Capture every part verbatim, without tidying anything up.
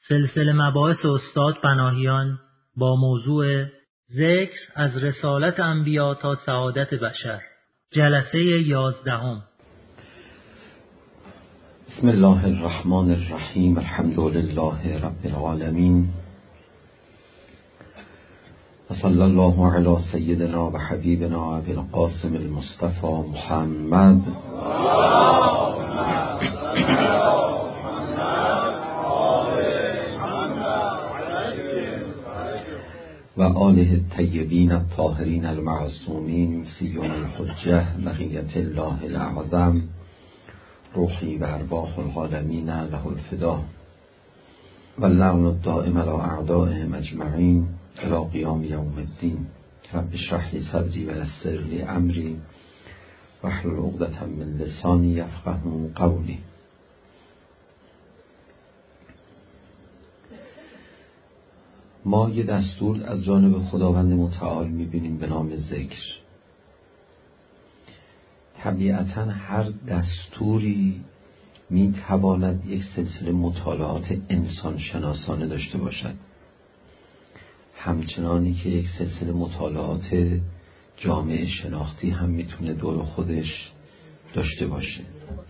سلسله مباحث استاد پناهیان با موضوع ذکر از رسالت انبیا تا سعادت بشر، جلسه یازدهم. بسم الله الرحمن الرحیم. الحمد لله رب العالمین و صلی الله علی سیدنا و حبیبنا ابی القاسم المصطفى محمد و آله الطیبین الطاهرین المعصومین سیما الحجة بقیة الله الاعظم روحی و ارواح العالمین له الفدا و اللعن الدائم علی اعدائهم اجمعین الی قیام یوم الدین. رب اشرح لی صدری و یسر لی امری واحلل عقدة من لسانی یفقهوا قولی. ما یه دستور از جانب خداوند متعال میبینیم به نام ذکر. طبیعتاً هر دستوری میتواند یک سلسله مطالعات انسان شناسانه داشته باشد، همچنانی که یک سلسله مطالعات جامعه شناختی هم میتونه دور خودش داشته باشه.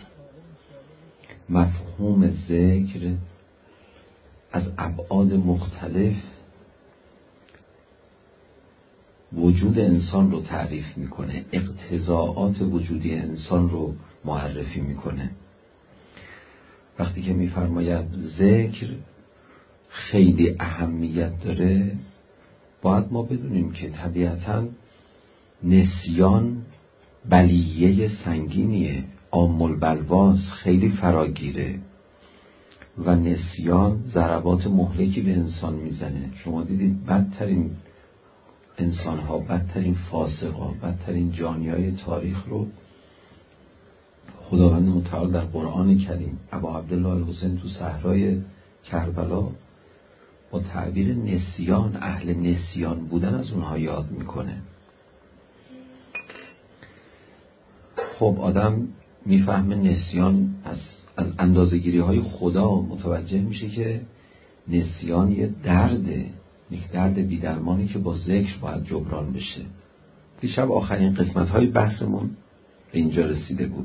مفهوم ذکر از ابعاد مختلف وجود انسان رو تعریف میکنه، اقتضاعات وجودی انسان رو معرفی میکنه. وقتی که میفرماید ذکر خیلی اهمیت داره، باید ما بدونیم که طبیعتاً نسیان بلیه سنگینیه، عام البلواس، خیلی فراگیره و نسیان ضربات مهلکی به انسان میزنه. شما دیدید بدترین انسان‌ها، بدترین فاسق‌ها، بدترین جانیای تاریخ رو خداوند متعال در قرآن کریم ابا عبدالله الحسین تو صحرای کربلا با تعبیر نسیان، اهل نسیان بودن از اونها یاد میکنه. خب آدم میفهمه نسیان از از اندازه‌گیری های خدا متوجه میشه که نسیان یه درده، یک درد بی‌درمانی که با ذکر باید جبران بشه. دیشب آخرین قسمت های بحثمون به اینجا رسیده بود.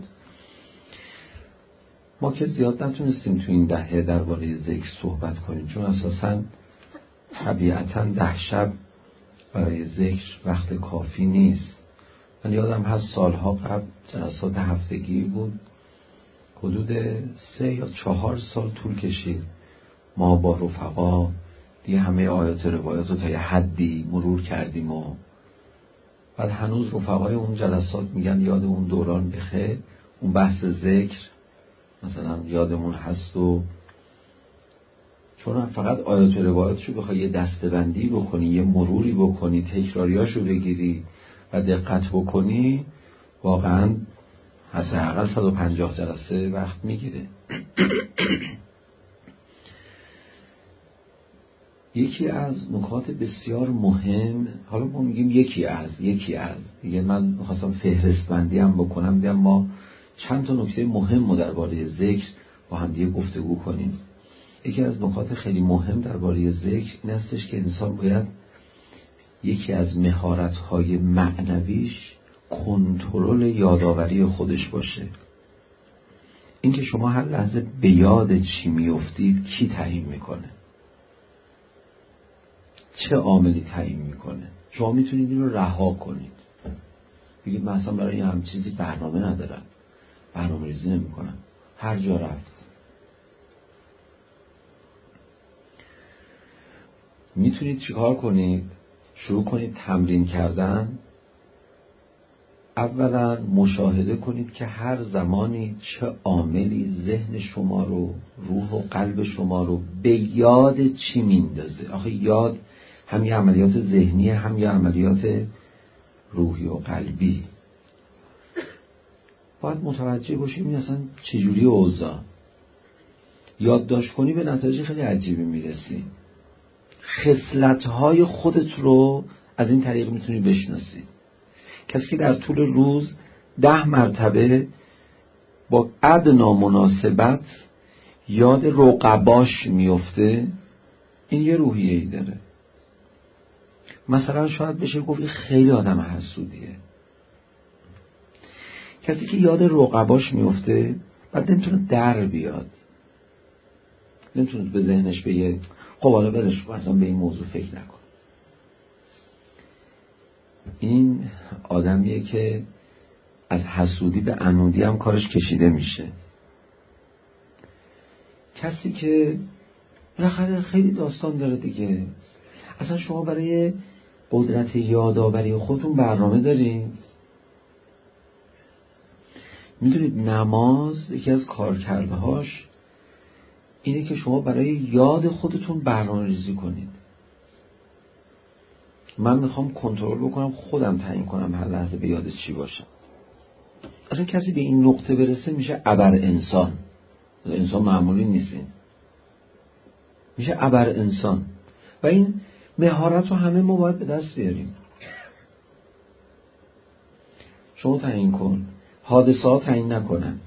ما که زیاد نتونستیم تو این دهه درباره ذکر صحبت کنیم، چون اساساً طبیعتاً ده شب برای ذکر وقت کافی نیست. من یادم هست سالها قبل جلسات هفتگی بود، حدود سه یا چهار سال طول کشید ما با رفقا دیگه همه آیات روایات رو تا یه حدی مرور کردیم و بعد هنوز رفقای اون جلسات میگن یاد اون دوران بخیر، اون بحث ذکر مثلا یادمون هست. و چون فقط آیات روایاتشو بخوای یه دسته‌بندی بکنی، یه مروری بکنی، تکراریاشو بگیری و دقت بکنی، واقعا حداقل صد و پنجاه جلسه وقت میگیره. یکی از نکات بسیار مهم، حالا ما میگیم یکی از یکی از دیگه من می‌خواستم فهرست بندی هم بکنم، دیدم ما چند تا نکته مهم رو درباره ذکر با هم دیگه گفتگو کنیم. یکی از نکات خیلی مهم درباره ذکر این هستش که انسان باید یکی از مهارت‌های معنویش کنترل یادآوری خودش باشه. اینکه شما هر لحظه به یاد چی میافتید کی تعیین میکنه؟ چه عاملی تعیین میکنه؟ شما میتونید این رو رها کنید، بگید من اصلا برای هم چیزی برنامه ندارم، برنامه ریزی نمی کنم، هر جا رفت. میتونید چیکار کنید؟ شروع کنید تمرین کردن. اولا مشاهده کنید که هر زمانی چه عاملی ذهن شما رو، روح و قلب شما رو به یاد چی میندازه. آخه یاد هم یه عملیات ذهنی، هم یه عملیات روحی و قلبی. باید متوجه باشیم این اصلا چجوری اوضاع. یادداشت کنی به نتایج خیلی عجیبی میرسی. خصلت‌های خودت رو از این طریق میتونی بشناسی. کسی که در طول روز ده مرتبه با ادنا مناسبت یاد رقباش میفته، این یه روحیه‌ای داره. مثلا شاید بشه گفت این خیلی آدم حسودیه. کسی که یاد رقباش میفته بعد نمیتونه در بیاد، نمیتونه به ذهنش بگه خب حالا برش مثلا به این موضوع فکر نکن. این آدمیه که از حسودی به عنودی هم کارش کشیده میشه. کسی که بالاخره خیلی داستان داره دیگه. اصلا شما برای قدرت یادآوری خودتون برنامه دارین؟ میدونید نماز یکی از کارکردهاش اینه که شما برای یاد خودتون برنامه ریزی کنید. من میخوام کنترل بکنم، خودم تعیین کنم هر لحظه به یاد چی باشم. اصلا کسی به این نقطه برسه میشه ابر انسان. انسان معمولی نیستین، میشه ابر انسان. و این مهارت رو همه ما باید به دست بیاریم. شما تعیین کن، حادثه ها تعیین نکنن.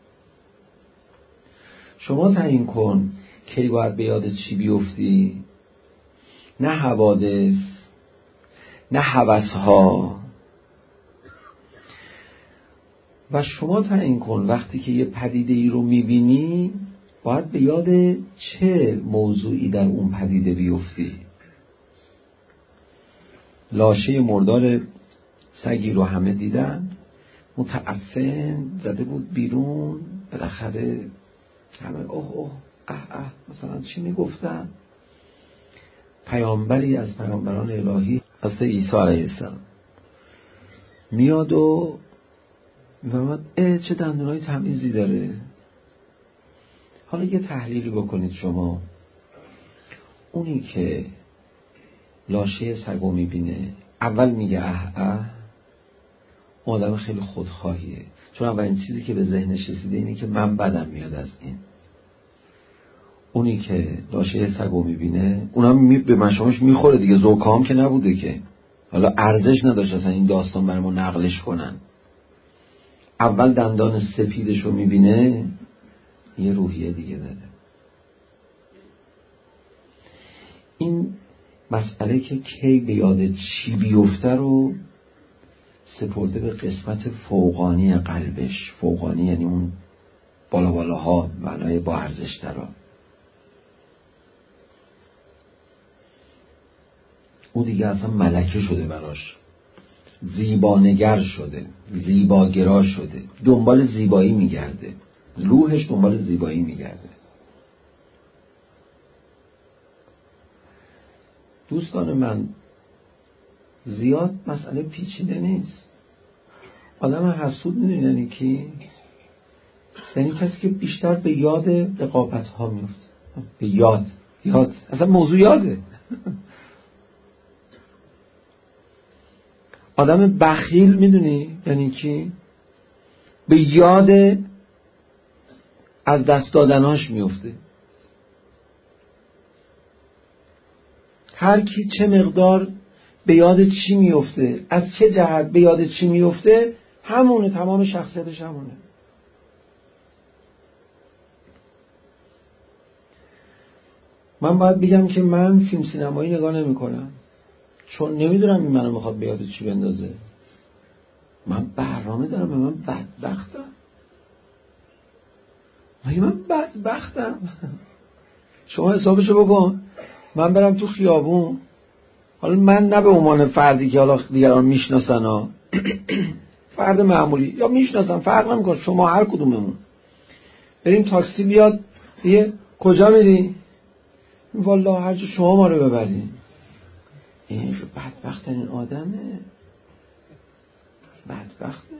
شما تعیین کن کی باید به یاد چی بیفتی، نه حوادث، نه هوس‌ها. و شما تعیین کن وقتی که یه پدیده ای رو میبینی باید به یاد چه موضوعی در اون پدیده بیفتی. لاشه مردار سگی رو همه دیدن، متعفن زده بود بیرون، بالاخره همه اوه اوه اه اه مثلا چی میگفتن؟ پیامبری از پیامبران الهی حضرت عیسی علیه السلام میاد و میفهمد اه چه دندونای تمیزی داره. حالا یه تحلیلی بکنید شما. اونی که لاشه سگو میبینه اول میگه اه اه، آدم خیلی خودخواهیه، چون اولین چیزی که به ذهنش رسیده اینه که من بدم میاد از این. اونی که لاشه سگو میبینه اونم می به مشامش میخوره دیگه، زوکام که نبوده که، حالا ارزش نداشت اصلا این داستان برای ما نقلش کنن. اول دندان سپیدش رو میبینه، یه روحیه دیگه داره. این مسئله که کی به یاد چی بیفته رو سپرده به قسمت فوقانی قلبش. فوقانی یعنی اون بالا بالاها، معنای با ارزش ترا. اون دیگه اصلا ملکه شده براش، زیبانگر شده، زیباگرا شده، دنبال زیبایی میگرده، روحش دنبال زیبایی میگرده. دوستان من، زیاد مسئله پیچیده نیست. آدم حسود میدونی یعنی کی؟ یعنی کسی که بیشتر به یاد رقابت ها میفته. به یاد یاد اصلا موضوع یاده. آدم بخیل میدونی یعنی کی؟ به یاد از دست دادناش میفته. هر کی چه مقدار به یاد چی میفته، از چه جهت به یاد چی میفته، همونه، تمام شخصیتش همونه. من باید بگم که من فیلم سینمایی نگاه نمی کنم، چون نمیدونم این منو میخواد به یاد چی بندازه. من برنامه دارم، من بدبختم. مگه من بدبختم؟ شما حسابشو بکن. من برم تو خیابون، حالا من نه به عنوان فردی که حالا دیگران میشناسن ها، فرد معمولی یا میشناسن، فرق نمیکنه، شما هر کدوممون بریم تاکسی بیاد یه کجا میری؟ والله هر جا شما ما رو ببرین. این بدبخت این آدمه، بدبخته.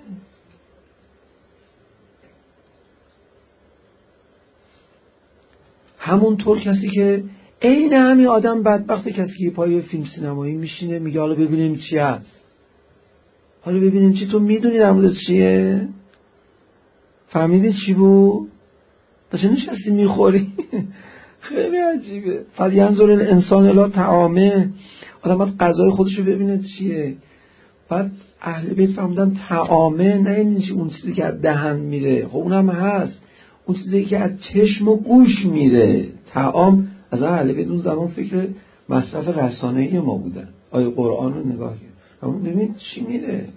همونطور کسی که عین همین آدم بدبخته، کسی که پای فیلم سینمایی میشینه میگه حالا ببینیم چی هست، حالا ببینیم چی. تو میدونی در مورد چیه؟ فهمیدی چی بود؟ داشته نشستی میخوری. خیلی عجیبه. فلینظر الانسان الی طعامه. آدم باید غذای خودشو ببینه چیه. بعد اهل بیت فهمیدن طعامه نه این اون چیزی که از دهن میره، خب اونم هست، اون چیزی که از چشم و گوش میره. طعام از اهل بیت اون زمان فکر مصرف رسانه‌ای ما بودن. آیه قرآن رو نگاه کن، اما ببین چی میره.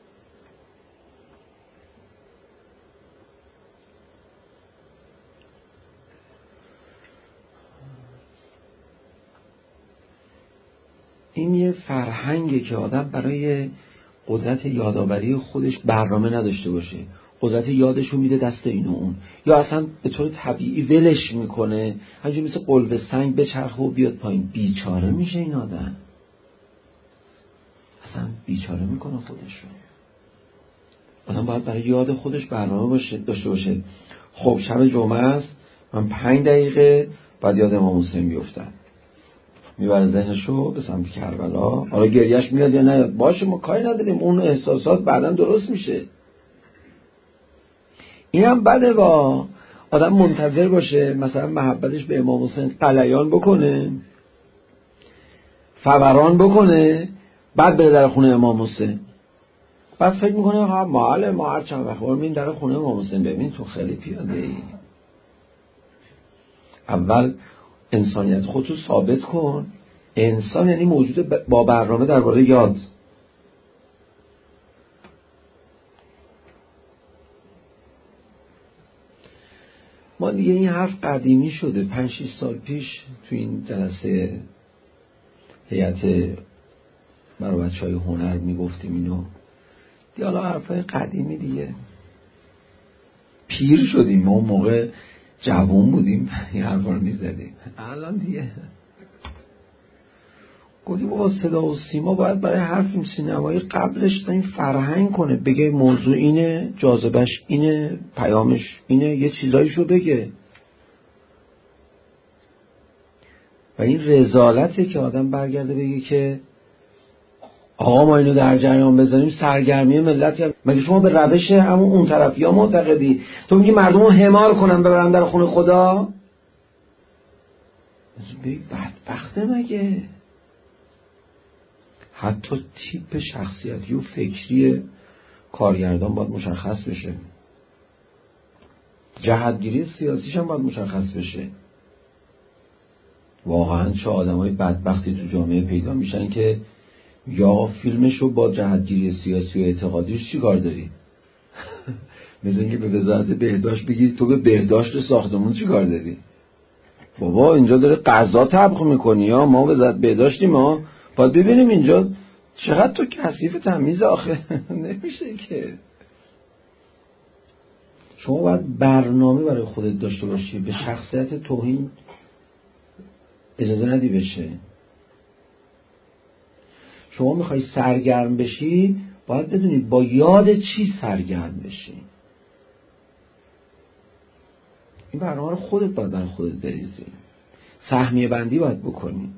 این یه فرهنگه که آدم برای قدرت یادآوری خودش برنامه نداشته باشه، قدرت یادش رو میده دست این و اون، یا اصلا به طور طبیعی ولش میکنه، همینجوری مثل قلب سنگ بچرخه و بیاد پایین. بیچاره میشه این آدم، اصلا بیچاره میکنه خودش رو. آدم باید برای یاد خودش برنامه باشه داشته باشه. خب شب جمعه است، من پنج دقیقه بعد یاد امام حسین بیفتم، میبره ذهنشو به سمت کربلا. حالا گریهش میاد یا نیاد باشه، ما کاری نداریم، اون احساسات بعداً درست میشه. این هم بده با آدم منتظر باشه مثلا محبتش به امام حسین قلیان بکنه، فوران بکنه، بعد بره در خونه امام حسین، بعد فکر میکنه ها معاله ما هر چند وقت برمیم در خونه امام حسین. ببین تو خیلی پیاده ای. اول انسانیت خودتو ثابت کن. انسان یعنی موجود با برنامه درباره یاد. ما دیگه این حرف قدیمی شده، پنج شش سال پیش تو این جلسه هیئت برای بچه‌های هنر میگفتیم اینو دیگه. حالا حرفای قدیمی دیگه، پیر شدیم، ما اون موقع جوان بودیم این حرفا رو میزدیم، الان دیگه گفتیم با صدا و سیما باید برای هر فیلم سینمایی قبلش این فرهنگ کنه، بگه موضوع اینه، جاذبش اینه، پیامش اینه، یه چیزایشو بگه. و این رذالته که آدم برگرده بگه که آقا ما اینو در جریان بذاریم سرگرمی ملت. مگه شما به روش همون اون طرفی ها معتقدی؟ تو میگی مردم رو حمار کنن ببرن در خونه خدا؟ بگی بدبخته مگه؟ حتی تیپ شخصیتی و فکری کارگردان باید مشخص بشه، جهتگیری سیاسیش هم باید مشخص بشه. واقعا چه آدمای بدبختی تو جامعه پیدا میشن که یا فیلمشو با جهتگیری سیاسی و اعتقادیش چی کار داری؟ مثل اینکه به وزارت بهداشت بگی تو به بهداشت ساختمون چی کار داری؟ بابا اینجا داره غذا طبخ میکنی، یا ما وزارت بهداشتیم، ما باید ببینیم اینجا چقدر تو کثیف تمیز. آخه نمیشه که. شما باید برنامه برای خودت داشته باشی، به شخصیت توهین اجازه ندی بشه. شما میخوای سرگرم بشی، باید بدونی با یاد چی سرگرم بشی. این برنامه رو خودت باید برای خودت بریزی، سهمیه بندی باید بکنی،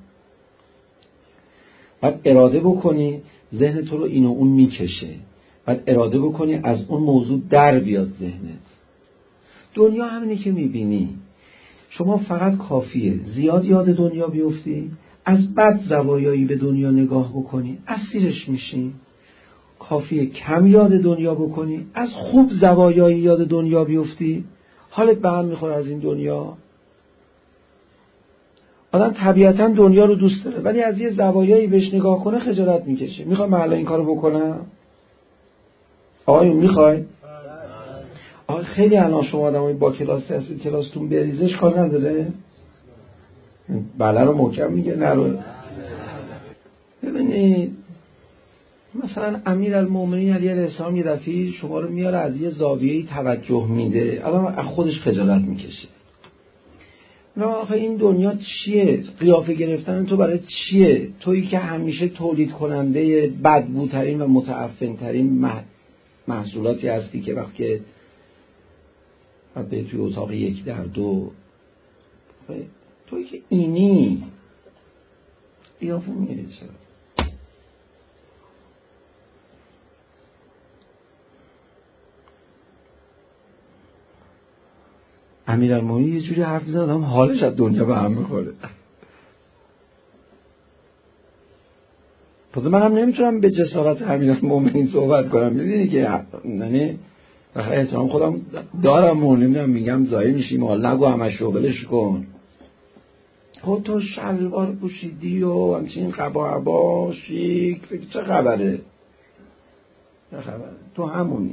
باید اراده بکنی ذهن تو رو این و اون میکشه، باید اراده بکنی از اون موضوع در بیاد ذهنت. دنیا همینه که میبینی. شما فقط کافیه زیاد یاد دنیا بیفتی، از بد زوایایی به دنیا نگاه بکنی، اسیرش میشی. کافیه کم یاد دنیا بکنی، از خوب زوایایی یاد دنیا بیفتی، حالت به هم میخوره از این دنیا. آدم طبیعتا دنیا رو دوست داره، ولی از یه زوایایی بهش نگاه کنه خجالت میکشه. میخوای من الان این کارو بکنم؟ آقایون میخوای؟ آقای خیلی الان شما آدمای با کلاس هستید، کلاستون بریزش کار نداره؟ بله رو محکم میگه، نه رو. ببینید مثلا امیرالمومنین علی علیه السلام یه دفعه شما رو میاره از یه زاویه‌ای توجه میده، آدم از خودش خجالت میکشه. نه آخه این دنیا چیه؟ قیافه گرفتن تو برای چیه؟ تویی که همیشه تولید کننده بدبوترین و متعفنترین محصولاتی هستی که وقتی که به توی اتاق یک در دو، تویی که اینی قیافه میگیری چرا؟ امیرالمومنین یه جوری حرف میزنه آدم حالش از دنیا به هم میخوره. پس من هم نمیتونم به جسارت امیرالمومنین صحبت کنم. میدونی که یعنی بخیر احترام خودم دارم و نمیدونم، میگم زایی میشیم حال نگو همش رو بلش کن. خب تو شلوار پوشیدی و همچین قبا عبا شیک، فکر چه خبره؟ چه خبره؟ تو همونی.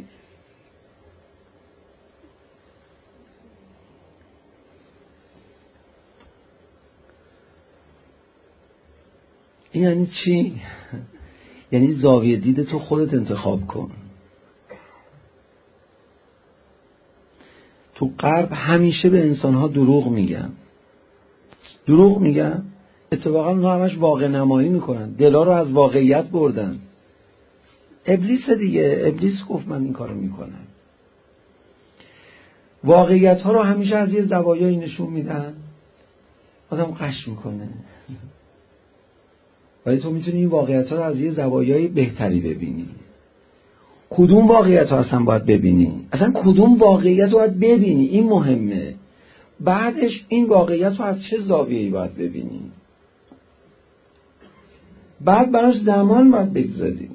این یعنی چی؟ یعنی زاویه دید تو خودت انتخاب کن. تو غرب همیشه به انسانها دروغ میگن. دروغ میگن؟ اتفاقا اونها همش واقع نمایی میکنن. دلا رو از واقعیت بردن. ابلیس دیگه، ابلیس گفت من این کارو میکنم. واقعیت ها رو همیشه از یه زوایایی نشون میدن. آدم قش میکنه. ولی تو میتونی این واقعیت ها رو از یه زوایای بهتری ببینی. کدوم واقعیت ها اصلا باید ببینی؟ اصلا کدوم واقعیت رو باید ببینی؟ این مهمه. بعدش این واقعیت رو از چه زاویه‌ای باید ببینی؟ بعد براش زمان باید بگذاریم.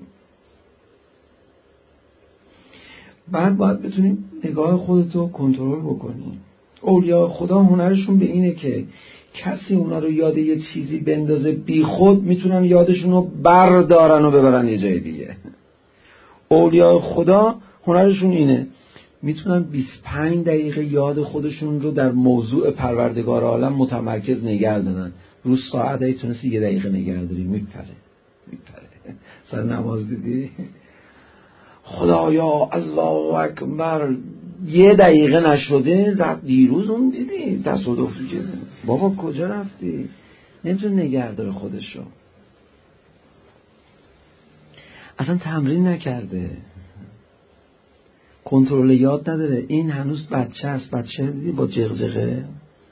بعد باید بتونیم نگاه خودتو کنترل بکنی. اولیاء خدا هنرشون به اینه که کسی اونا رو یاد یه چیزی بندازه بی خود میتونن یادشون رو بردارن و ببرن یه جای دیگه. اولیاء خدا هنرشون اینه، میتونن بیست و پنج دقیقه یاد خودشون رو در موضوع پروردگار عالم متمرکز نگه دارن. روز ساعت هایی تونستی یه دقیقه نگه داری، میپره میپره. سر نماز دیدی خدایا الله اکبر یه دقیقه نشده رفت. دیروز اون دیدی تصادفی که بابا کجا رفتی؟ نمیتونه نگه داره خودشو. اصلا تمرین نکرده، کنترل یاد نداره. این هنوز بچه است. بچه دیدی با جغجغه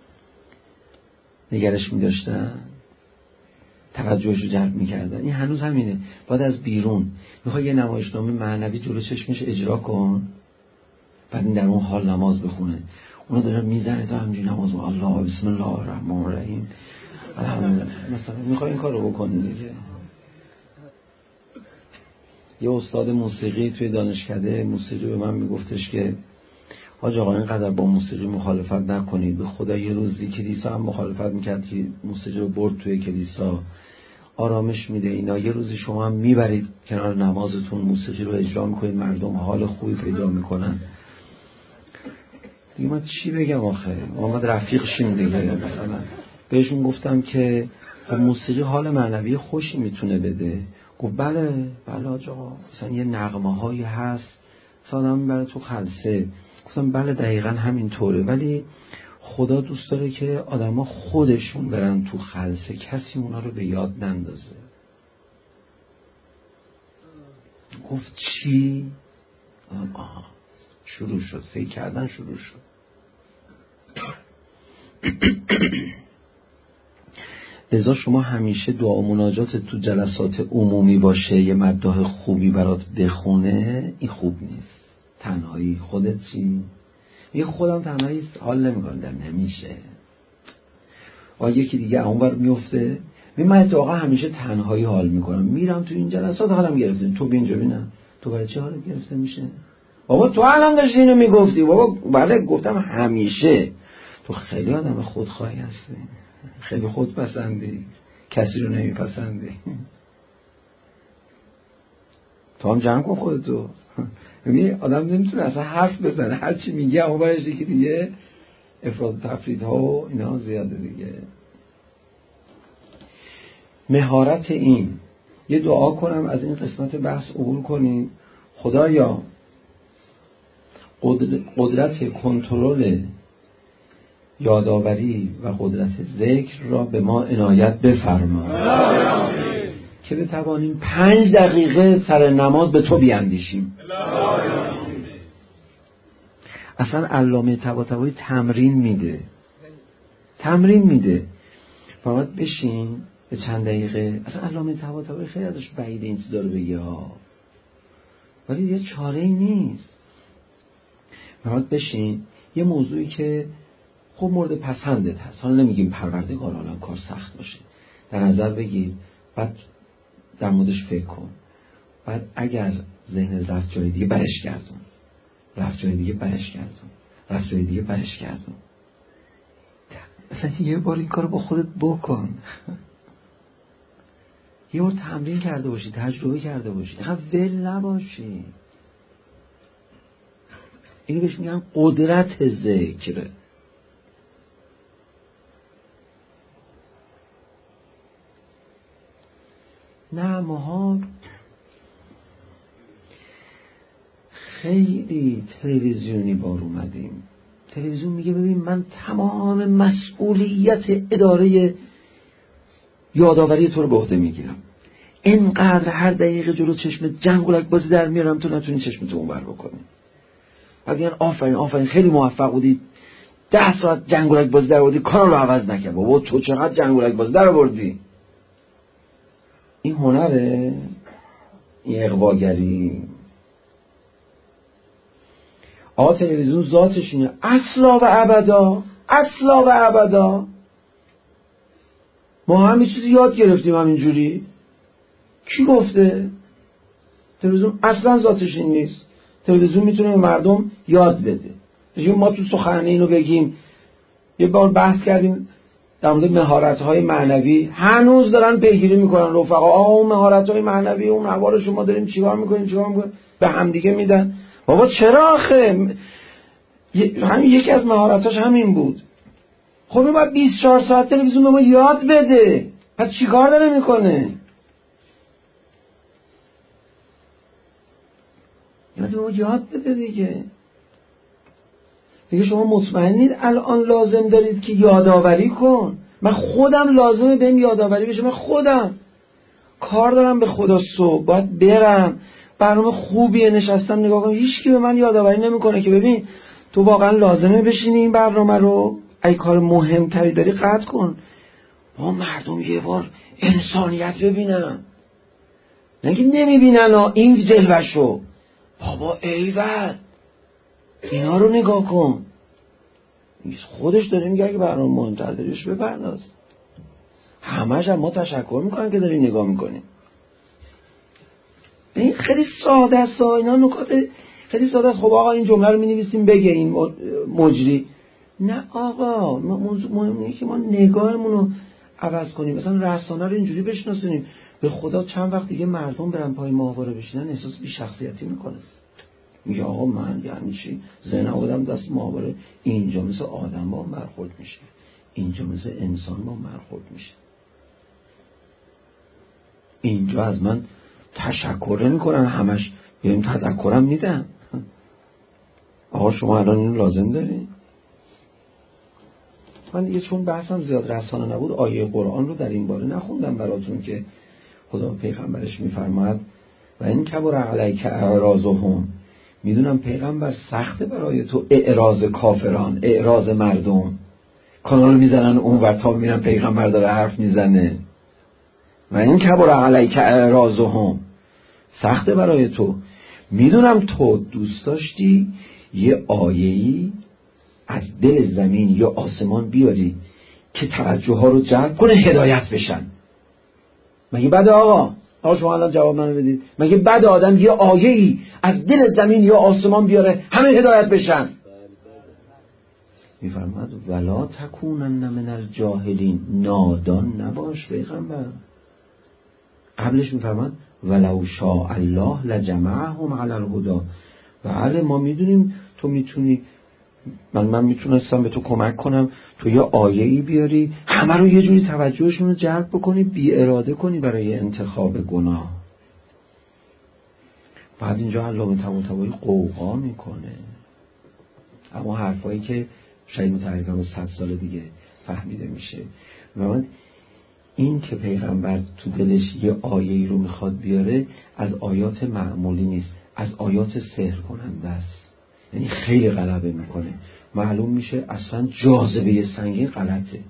نگرش می‌داشتن، توجهشو جلب می‌کردن. این هنوز همینه. بعد از بیرون میخوای یه نمایشنامه معنوی جلو چشمش اجرا کن، بعد این در اون حال نماز بخونه. اونو داره میزنه تا همینجوری نماز بخونه. الله بسم الله الرحمن الرحیم الحمدلله. مثلا میخوای این کارو بکنی دیگه. یه استاد موسیقی توی دانشکده موسیقی به من میگفتش که حاج آقا اینقدر با موسیقی مخالفت نکنید. به خدا یه روزی کلیسا هم مخالفت میکرد که موسیقی رو برد توی کلیسا، آرامش میده اینا. یه روزی شما هم میبرید کنار نمازتون موسیقی رو اجرا میکنید، مردم حال خوبی پیدا میکنن. دیگه من چی بگم آخه؟ محمد رفیق شیم دیگه. مثلا بهشون گفتم که خب موسیقی حال معنوی خوشی میتونه بده. گفت بله بله حاج آقا، مثلا یه نغمه هایی هست مثلا میبره تو خلسه. گفتم بله دقیقا همین طوره، ولی خدا دوست داره که آدما خودشون برن تو خلسه، کسی اونا رو به یاد نندازه. گفت چی؟ آها شروع شد، فکر کردن شروع شد. لذا شما همیشه دعا و مناجات تو جلسات عمومی باشه، یه مداح خوبی برات بخونه، این خوب نیست. تنهایی خودت چی؟ یه خودم تنهایی حال نمی‌کنم، نمیشه. و یکی دیگه اونور میفته. من اتفاقا همیشه تنهایی حال میکنم. میرم تو این جلسات حالم گرفته. تو بیا اینجا ببینم تو برای چه حالت گرفته میشه؟ بابا تو الان داشتی اینو میگفتی. بابا بله گفتم همیشه. تو خیلی آدم خودخواهی هستی، خیلی خودپسندی، کسی رو نمیپسندی. تو هم جمع کن خودتو. ببین آدم نمیتونه اصلا حرف بزنه، هر چی میگه اون برش دیگه دیگه افراد تفرید ها و اینا زیاده دیگه. مهارت این. یه دعا کنم از این قسمت بحث عبور کنیم. خدایا قدرت کنترل یادآوری و قدرت ذکر را به ما عنایت بفرما که بتوانیم پنج دقیقه سر نماز به تو بیاندیشیم. اصلا علامه طباطبایی تمرین میده تمرین میده فقط بشین به چند دقیقه. اصلا علامه طباطبایی خیلی ازش بعید این چیزا رو بگه ها، ولی یه چاره ای نیست. فقط بشین یه موضوعی که خب مورد پسندت هست، حالا نمیگیم پروردگار عالم کار سخت باشه، در نظر بگیر، بعد در موردش فکر کن. بعد اگر ذهن رفت جای دیگه برش گردون، رفت جای دیگه برش گردون، رفت جای دیگه برش گردون. اصلا یه بار این کارو با خودت بکن. یه بار تمرین کرده باشی، تجربه کرده باشی، اینقدر ول نباشی. اینو بهش میگن قدرت ذکر. نه ماها خیلی تلویزیونی بار اومدیم. تلویزیون میگه ببین من تمام مسئولیت اداره یادآوری تو رو به عهده میگیرم، اینقدر هر دقیقه جلو چشمت جنگولک بازی در میارم تو نتونی چشمتو اونور بکنی. بعد میگن آفرین آفرین خیلی موفق بودی، ده ساعت جنگولک بازی در آوردی کارا رو عوض نکرد. بابا تو چقدر جنگولک بازی در آوردی؟ این هنره؟ این اغواگری؟ آقا تلویزیون ذاتش اینه اصلا و ابدا، اصلا و ابدا. ما همین چیزی یاد گرفتیم همینجوری. کی گفته؟ تلویزیون اصلا ذاتش این نیست. تلویزیون میتونه به مردم یاد بده. یعنی ما تو سخنرانی اینو بگیم، یه بار بحث کردیم در مورد مهارت‌های معنوی، هنوز دارن پیگیری میکنن رفقا. آقا اون مهارت‌های معنوی اون نوار شما داریم چیکار میکنیم چیکار میکنیم به همدیگه میدن. بابا چرا آخه؟ همین یکی از مهارتاش همین بود. خب این باید بیست و چهار ساعت تلویزیون به ما یاد بده. پس چیکار داره میکنه؟ یاد به ما یاد بده دیگه. دیگه شما مطمئنید الان لازم دارید که یادآوری کن؟ من خودم لازمه بهم یادآوری بشه. من خودم کار دارم به خدا صبح باید برم، برنامه خوبیه نشستم نگاه کنم، هیچ کی به من یادآوری نمیکنه که ببین تو واقعا لازمه بشینی این برنامه رو، ای کار مهمتری داری قطع کن. با مردم یه بار انسانیت ببینن، نگی نمیبینن ها این جلوشو. بابا ایول اینا رو نگاه کن. خودش داره میگه اگه برنامه مهمتر داریش بپرداز. همش هم ما تشکر میکنن که داری نگاه میکنیم. این خیلی ساده است، اینا نکات خیلی ساده است. خب آقا این جمله رو می‌نویسیم بگه این مجری. نه آقا موضوع مهمه که ما نگاهمون رو عوض کنیم. مثلا رسانه رو اینجوری بشناسونیم. به خدا چند وقت دیگه مردم برن پای ماهواره بشینن احساس بی شخصیتی میکنه. میگه آقا من یعنی چی؟ زن آدم دست ماهواره اینجا مثل آدم با برخورد میشه، اینجا مثل انسان با برخورد میشه. اینجا از من تشکر نمیکنن، همش بهم تذکرم میدن. آقا شما الان اینو لازم داری؟ من دیگه چون بحثم زیاد رسانه نبود آیه قرآن رو در این باره نخوندم براتون که خدا پیغمبرش میفرماید و این کبر علیک اعراضهم. میدونم پیغمبر سخته برای تو اعراض کافران، اعراض مردم. کانال میزنن اون ور تا میرن پیغمبر داره حرف میزنه. و این کبر علیک اعراضهم، سخته برای تو. میدونم تو دوست داشتی یه آیه‌ای از دل زمین یا آسمان بیاری که توجه ها رو جلب کنه، هدایت بشن. مگه بده آقا؟ آقا شما الان جواب منو بدید. مگه بده آدم یه آیه‌ای از دل زمین یا آسمان بیاره همه هدایت بشن؟ میفرماد ولا تکونن من الجاهلین، نادان نباش پیغمبر. قبلش میفرماد ولو شاء الله لجمعهم علی الهدی. بله ما میدونیم تو میتونی، من من میتونستم به تو کمک کنم تو یه آیه‌ای بیاری همه رو یه جوری توجهشون رو جلب بکنی، بی اراده کنی برای انتخاب گناه. بعد اینجا علامه طباطبایی قوقا میکنه، اما حرفایی که شاید متعریفم از صد سال دیگه فهمیده میشه. و من این که پیغمبر تو دلش یه آیه‌ای رو میخواد بیاره از آیات معمولی نیست، از آیات سحر کننده است. یعنی خیلی غلبه میکنه. معلوم میشه اصلا جاذبه سنگین غلطه.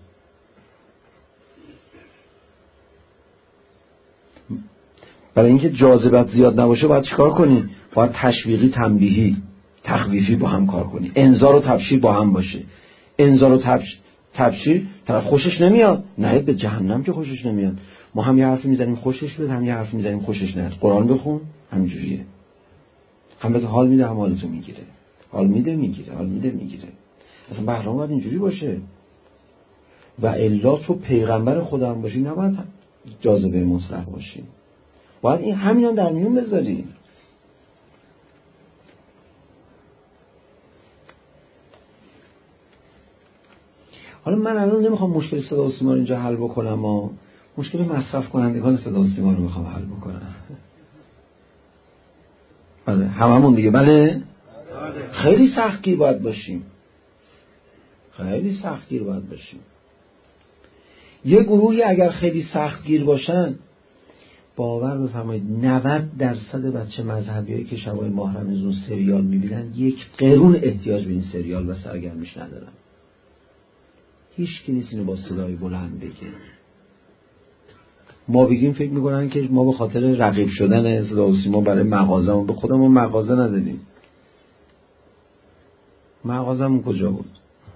برای اینکه جاذبت زیاد نباشه باید چیکار کنی؟ باید تشویقی، تنبیهی، تخویفی با هم کار کنی. انذار و تبشیر با هم باشه. انذار و تبش... تبشیر طرف خوشش نمیاد، نه به جهنم که خوشش نمیاد. ما هم یه حرفی میزنیم خوشش بیاد، هم یه حرفی میزنیم خوشش نیاد. قرآن بخون همینجوریه. هم بهت حال میده هم حالتو میگیره. حال میده میگیره، حال میده میگیره. اصلا برنامه باید اینجوری باشه. و الا تو پیغمبر خدا هم باشی نباید جاذبه مطلق باشی، باید این همین در میون بذاری. حالا من الان نمیخوام مشکل صدا و سیما رو اینجا حل بکنم، اما مشکل مصرف کنندگان صدا و سیما رو میخوام حل بکنم. بله هممون دیگه. بله خیلی سختگیر باید باشیم، خیلی سختگیر باید باشیم. یه گروهی اگر خیلی سختگیر باشن، باور بفرمایید نود درصد بچه مذهبیایی که شبای ماه رمضان سریال میبینن یک قرون احتیاج به این سریال و سرگرمیش ندارن. هیچ کی نیست اینو با صدای بلند بگه. ما بگیم فکر میکنن که ما به خاطر رقیب شدن صدا و سیما برای مغازمون، به خودمون مغازه ندادیم. مغازمون کجا بود؟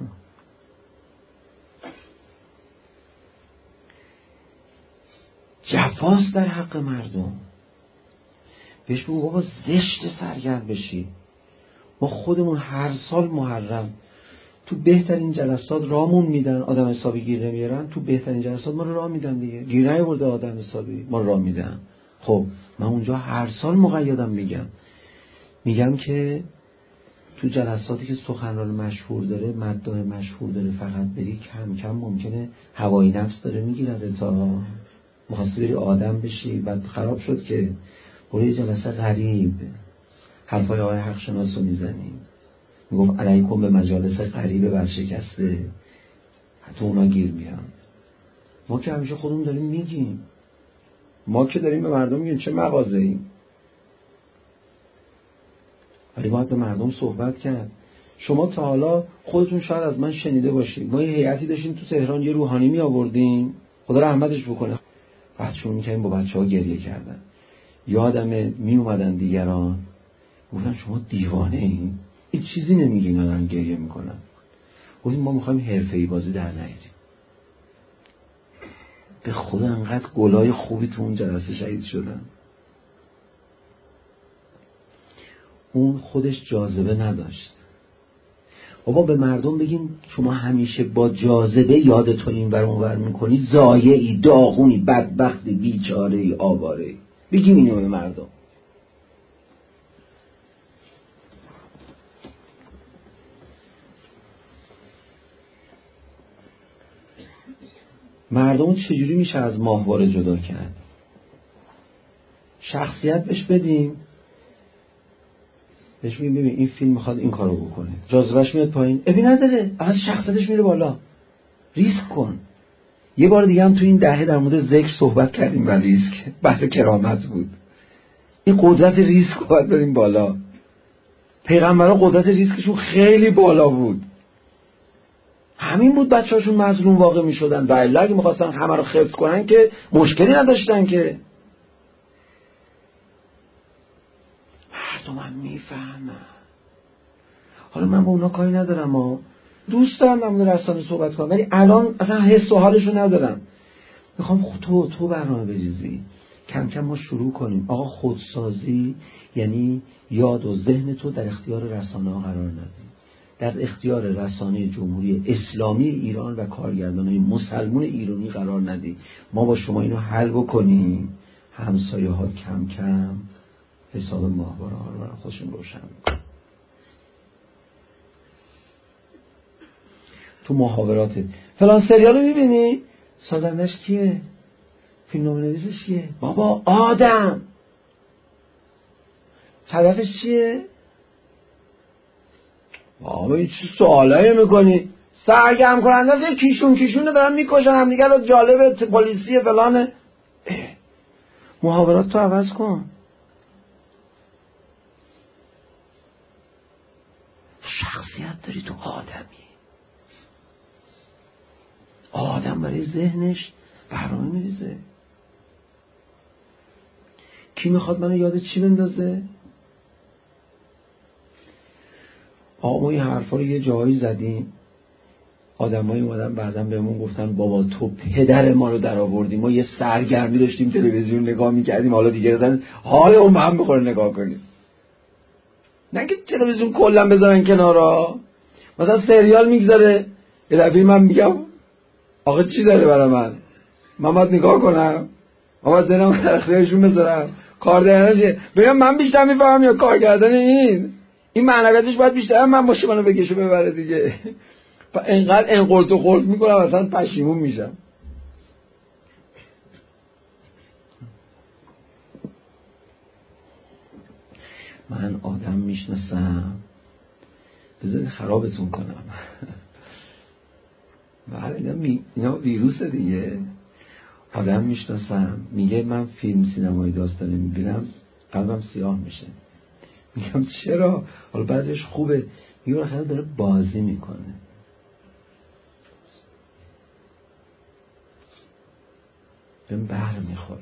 جفاست در حق مردم. بهش بگو بابا زشت سرگرم بشی. ما خودمون هر سال محرم تو بهترین جلسات رامون میدن، آدم حسابی گیر نمیارن، تو بهترین جلسات ما رو راه میدن دیگه. گیر نیاورده آدم حسابی ما رو راه میدن. خب من اونجا هر سال مقیدم میگم میگم که تو جلساتی که سخنران مشهور داره، مداح مشهور داره، فقط بری کم کم ممکنه هوای نفس داره میگیرده تا مخواستی بری آدم بشی. بعد خراب شد که برای جلسه غریب حرفای آقای حق شناس رو میزنیم، میگفت علیکم به مجالس غریب برشکسته، حتی اونا گیر میان. ما که همیشه خودمون داریم میگیم، ما که داریم به مردم میگیم چه مغازه ایم، ولی باید به مردم صحبت کرد. شما تا حالا خودتون شاید از من شنیده باشید، ما یه هیئتی داشتیم تو تهران، یه روحانی می آوردیم خدا رحمتش بکنه، بعد شروع میکنیم با بچه ها گریه کردن. یادمه می اومدن دیگران گفتن شما دیوانه این این چیزی نمیگین، دارن گریه میکنن. گفتیم ما میخوایم حرفه‌ای بازی در نیاریم. به خدا انقدر گلای خوبی تو اون جلسه شهید شدن. اون خودش جاذبه نداشت. بابا به مردم بگین شما همیشه با جاذبه یادتو این ور اون ور میکنی، ضایعی، داغونی، بدبختی، بیچاره‌ای، آواره‌ای. بگیم اینو به مردم. مردم چجوری میشه از ماهواره جدا کرد؟ شخصیت بهش بدیم، بهش میگیم ببین این فیلم میخواد این کارو بکنه، جاذبهش میاد پایین، ابی نداره، اصلا شخصیتش میره بالا. ریسک کن. یه بار دیگه هم تو این دهه در مورد ذکر صحبت کردیم و ریسک، بحث کرامت بود. این قدرت ریسک رو باید بریم بالا. پیغمبران قدرت ریسکشون خیلی بالا بود. همین بود بچه‌هاشون مظلوم واقع میشدن، و الا اگه میخواستن همه رو خفت کنن که مشکلی نداشتن که. مردم هم میفهمن. حالا من با اونا کاری ندارم، ها دوست دارم من با رسانه صحبت کنم، ولی الان اصلا حس و حالشو ندارم. میخوام تو تو برنامه بریزی، کم کم ما شروع کنیم. آقا خودسازی یعنی یاد و ذهن تو در اختیار رسانه ها قرار ندی، در اختیار رسانه جمهوری اسلامی ایران و کارگردانای مسلمان ایرانی قرار ندی. ما با شما اینو حل بکنیم، همسایه ها کم کم حساب ماهواره ها رو برای خودشون روشن میکنن. تو محاورات فلان سریال رو میبینی؟ سازندش کیه؟ فیلمنامه نویسش کیه؟ بابا آدم. هدفش چیه؟ بابا این چی سوالایی میکنی؟ سرگرم کننده از کیشون کیشون دارن میکشن هم دیگه رو، جالب پلیسی فلانه. محاورات تو عوض کن. شخصیت داری تو، آدمی. آدم برای ذهنش برنامه میریزه. کی میخواد منو یاد چی بندازه؟ آقا ما این حرفا رو یه جایی زدیم، آدمایی اومدن بعدن بهمون گفتن بابا تو پدر ما رو در آوردی، ما یه سرگرمی داشتیم تلویزیون نگاه میکردیم، حالا دیگه دادن حال اون هم میخوره نگاه کنیم. نه که تلویزیون کلا بذارن کنارا، مثلا سریال میگذاره، یه دفعه من میگم آقا چی داره برای من؟ من باید نگاه کنم؟ من باید ذهنم در اختیارشون بذارم؟ کارگردان چیه؟ بگم من بیشتر میفهمم یا کارگردان این؟ این معنویتش باید بیشتر من باشه منو بکشه ببره دیگه. اینقدر انقلت و خلط میکنم اصلا پشیمون میشم. من آدم میشناسم، بذارید خرابتون کنم. بله اینا, می... اینا ویروس دیگه. آدم میشناسم میگه من فیلم سینمایی داستانی میبینم قلبم سیاه میشه. میگم چرا؟ حالا بعضیش خوبه. میگه بالاخره داره بازی میکنه. بهم بر میخوره.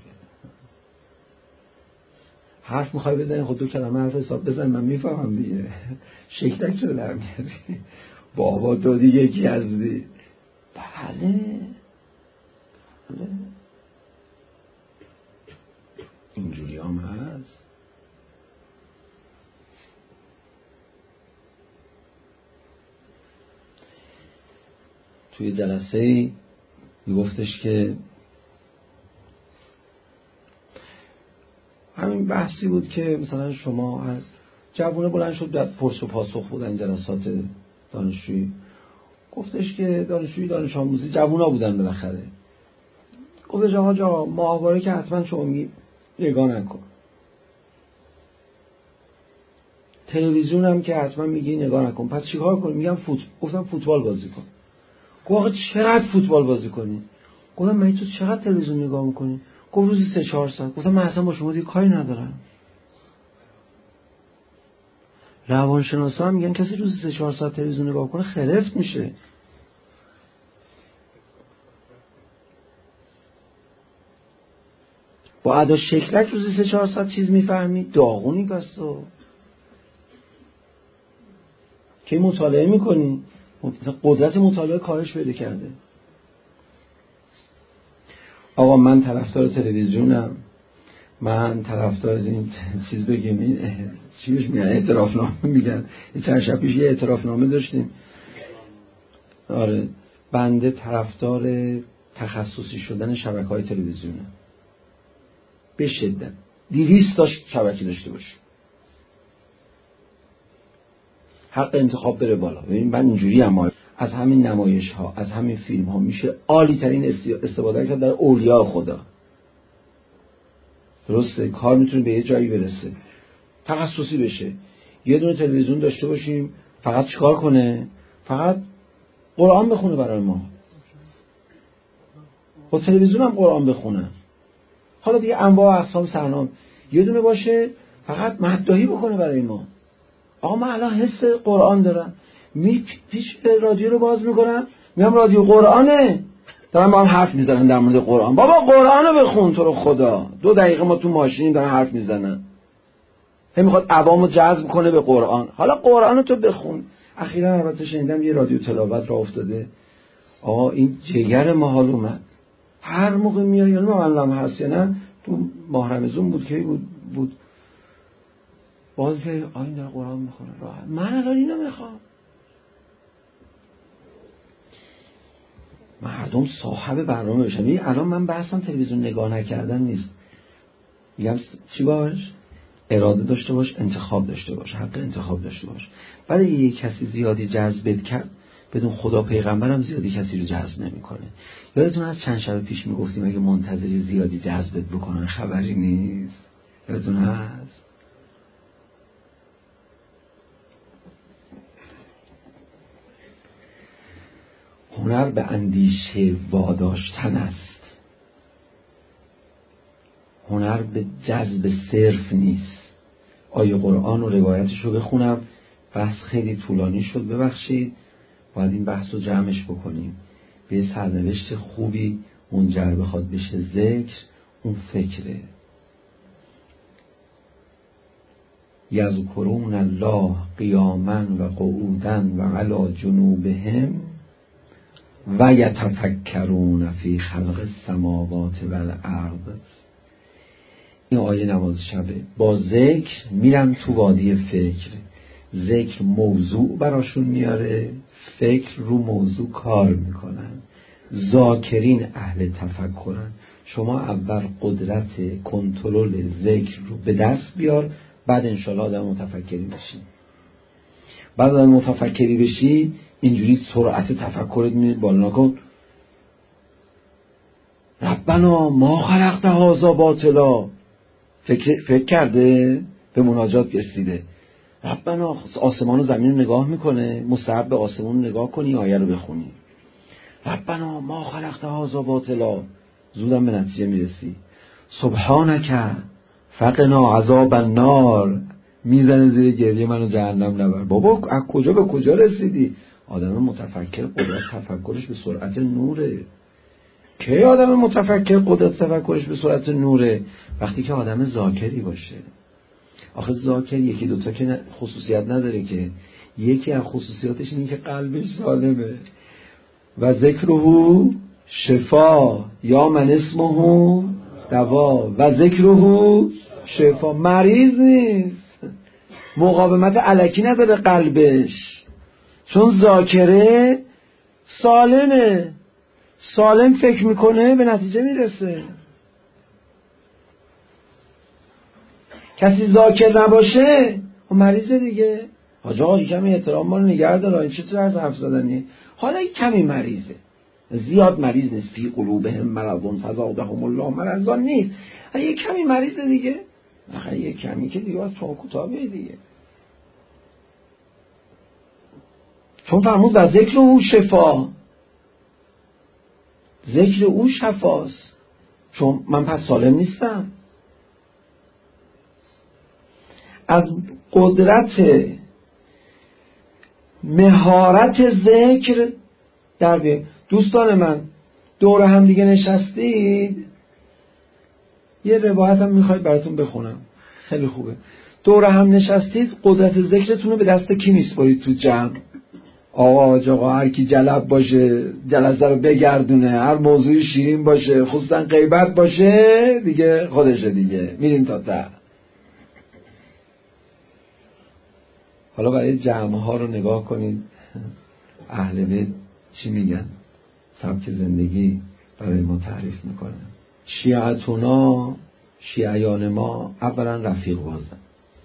حرف میخوای بزنی خود دو کلمه حرف حساب بزن من میفهمم دیگه. شکلک چرا در میاری؟ بابا تو دیگه کی هستی؟ بله بله اینجوری هم هست. توی جلسه میگفتش که همین بحثی بود که مثلا شما از جوونه بلند شد در پرس و پاسخ بودن جلسات دانشجویی، گفتش که دانشجویی دانش آموزی جوونا بودن بالاخره، گفتش آقا جا ماهواره که حتما شما میگی نگاه نکن، تلویزیون هم که حتما میگی نگاه نکن، پس چیکار کنیم؟ میگم فوت گفتم فوتبال بازی کن. گفت آقا چقدر فوتبال بازی کنی؟ گفتم من تو چقدر تلویزیون نگاه میکنی؟ گفت روزی سه چهار ساعت. گفتم من اصلا با شما دیگه کاری ندارم. روانشناسا هم میگن کسی روزی سه چهار ساعت تلویزیون نگاه کنه خرفت میشه. با ادا شکلک روزی سه چهار ساعت چیز میفهمی؟ داغونی کسو که مطالعه میکنی قدرت مطالعه کاهش پیدا کرده. آقا من طرفدار تلویزیونم، من طرفدار این چیز بگیم این چی بهش میگن اعترافنامه میگن. این چند شب پیش یه اعترافنامه داشتیم. آره بنده طرفدار تخصصی شدن شبکه‌های تلویزیونه به شدت. دویست تا شبکه داشته باشه، حق انتخاب بره بالا. ببین من اینجوری هم از همین نمایش ها از همین فیلم ها میشه عالی ترین استفاده کرد در اولیاء خدا. درسته کار میتونه به یه جایی برسه تخصصی بشه. یه دونه تلویزیون داشته باشیم فقط چیکار کنه؟ فقط قرآن بخونه برای ما. با تلویزیون هم قرآن بخونه. حالا دیگه انواع و اقسام سرنام. یه دونه باشه فقط مداحی بکنه برای ما. آقا من الان حس قرآن دارم، می پیش رادیو رو باز میکنم میگم رادیو قرآنه، دارن با هم حرف میزنن در مورد قرآن. بابا قرآن رو بخون تو رو خدا. دو دقیقه ما تو ماشینیم دارن حرف میزنن، هم میخواد عوامو جذب کنه به قرآن. حالا قرآن رو تو بخون. اخیراً البته شنیدم یه رادیو تلاوت را افتاده. آقا این جگر ما حال اومد. هر موقع میای یعنی معلم هست یا نه تو ماه رمضان بود که بود بود باز که آین داره قرآن میخونه راحت. من الان اینو میخوام. مردم صاحب برنامه بشن. میگه الان من بحثم تلویزیون نگاه نکردن نیست، میگم چی باش؟ اراده داشته باش، انتخاب داشته باش، حق انتخاب داشته باش. ولی یه کسی زیادی جذبت کرد بدون خدا پیغمبرم زیادی کسی رو جذب نمیکنه. یادتون از چند شب پیش میگفتیم اگه منتظری زیادی جذبت بکنن خبری نیست؟ یادتون هست؟ هنر به اندیشه واداشتن است، هنر به جذب صرف نیست. آیه قرآن و روایتش رو بخونم، بحث خیلی طولانی شد ببخشید، باید این بحث رو جمعش بکنیم. به سرنوشت خوبی منجر بخواد بشه ذکر، اون فکره. یذکرون الله قیاما و قعودا و علی جنوبهم و یتفکرون فی خلق السماوات و الارض. این آیه نماز شبه. با ذکر میرن تو وادی فکر. ذکر موضوع براشون میاره، فکر رو موضوع کار میکنن. ذاکرین اهل تفکرن. شما اول قدرت کنترل ذکر رو به دست بیار، بعد انشالله آدم متفکری بشی. بعد آدم متفکری بشی اینجوری سرعت تفکرت میاد بالا کن. ربنا ما خلقت هذا باطلا. فکر, فکر کرده به مناجات رسیده. ربنا آسمان و زمین رو نگاه میکنه، مستحب به آسمان رو نگاه کنی، آیه رو بخونی. ربنا ما خلقت هذا باطلا، زودم به نتیجه میرسی. سبحانک فقنا عذاب النار، میزنه زیر گریه منو جهنم نبر. بابا از کجا به کجا رسیدی؟ آدم متفکر قدرت تفکرش به سرعت نوره. کی آدم متفکر قدرت تفکرش به سرعت نوره؟ وقتی که آدم ذاکری باشه. آخه ذاکر یکی دوتا که خصوصیت نداره که، یکی از خصوصیاتش اینه که قلبش سالمه. و ذکره شفا یا من اسمه دوا و ذکره شفا. مریض نیست، مقاومت الکی نداره قلبش، چون ذاکره سالمه، سالم فکر میکنه به نتیجه میرسه. کسی ذاکر نباشه و مریضه دیگه. حاج آقا کمی احترام ما رو نگه دار، این چطور از حرف زدنی؟ حالا این کمی مریضه، زیاد مریض نیست. فی قلوبهم مرض فزادهم الله مرضا نیست، یه کمی مریضه دیگه. آخه یه کمی که دیگه از چون کتابه دیگه. چون فرمود و ذکر او شفا، ذکر او شفاست. چون من پس سالم نیستم. از قدرت مهارت ذکر در بیاریم. دوستان من دور هم دیگه نشستید، یه روایت هم میخواید براتون بخونم، خیلی خوبه. دور هم نشستید، قدرت ذکرتون رو به دست کی میسپارید تو جمع؟ آقا آقا هر کی جلب باشه جلسه رو بگردونه، هر موضوعی شیرین باشه، خصوصا غیبت باشه دیگه خودشه دیگه، میریم تا ته. حالا برای جمع ها رو نگاه کنید، اهل بیت چی میگن، سبک زندگی برای ما تعریف میکنن. شیعتونا، شیعیان ما اولا رفیق بازن،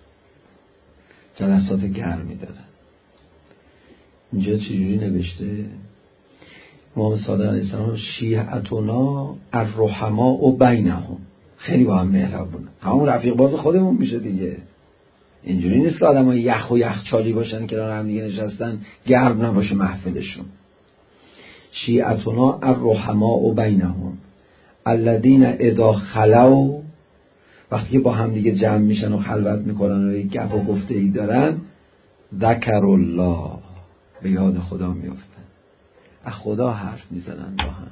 جلسات گرمی دارن. اینجا چجوری نوشته؟ امام صادق علیه السلام شیعتونا الرحماء و بینهم، خیلی با هم مهربونه. همون رفیق باز خودمون میشه دیگه. اینجوری نیست که آدم ها یخ و یخچالی باشن کنار هم دیگه نشستن گرم نباشه محفلشون. شیعتونا الرحماء و بینهم الذین اذا خلوا، وقتی که با هم دیگه جمع میشن و خلوت میکنن و یک گپ و گفته ای دارن، ذکر الله، به یاد خدا میافتن، از خدا حرف میزنن با هم.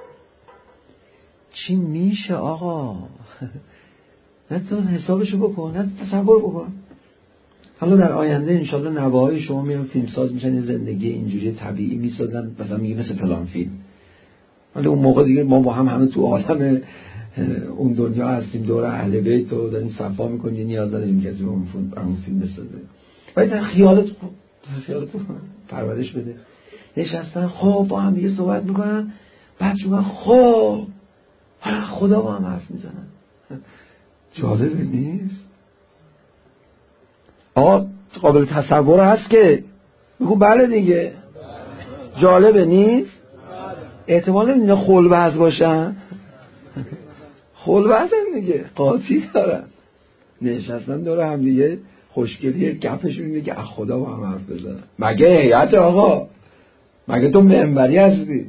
چی میشه آقا؟ نه تو حسابشو بکن، نه تصور بکن. حالا در آینده انشالله نوه‌های شما میرن فیلمساز میشن، یه زندگی اینجوری طبیعی میسازن، مثلا میگه مثل فلان فیلم. حالا اون موقع دیگه ما با هم همه تو عالم اون دنیا هستیم، دور اهل بیت و داریم صفا میکنیم، نیاز نداریم کسی اون فیلم اون فیلم بسازه. ولی در خیالت خیالت پرورش بده. نشستن خب با هم دیگه صحبت میکنن، بعد شما خب حالا خدا با هم حرف میزنن. جالب نیست؟ آقا قابل تصور هست که بگو بله دیگه. جالبه نیست؟ احتمال اینا خلوز باشن، خلوز هم دیگه قاطی دارن، نشستن دور هم دیگه خوشگلی گپشون اینه که خدا با هم حرف بزنن. مگه هیئت آقا؟ مگه تو منبری هستی؟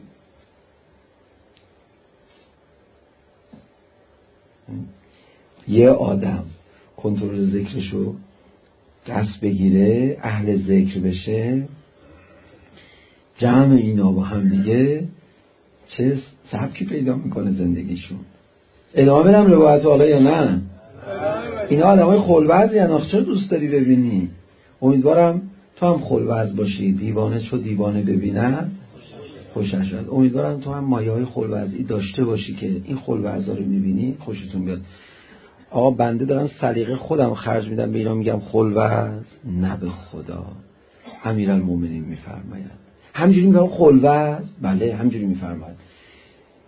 یه آدم کنترل ذکرشو دست بگیره، اهل ذکر بشه، جمع اینا با هم دیگه چه سبکی پیدا میکنه زندگیشون. ادامه بدم روایت حالا یا نه؟ اینا آدمای خلوزی ان، چرا دوست داری ببینی؟ امیدوارم تو هم خلوز باشی، دیوانه چو دیوانه ببینن خوشش شد. امیدوارم تو هم مایه های خلوزی داشته باشی که این خلوزا رو میبینی خوشتون بیاد. آقا بنده دارم سلیقه خودم خرج میدم به اینا میگم خلوز، نه به خدا. امیرالمومنین میفرماید همینجوری میگم خلوز، بله همینجوری میفرماید.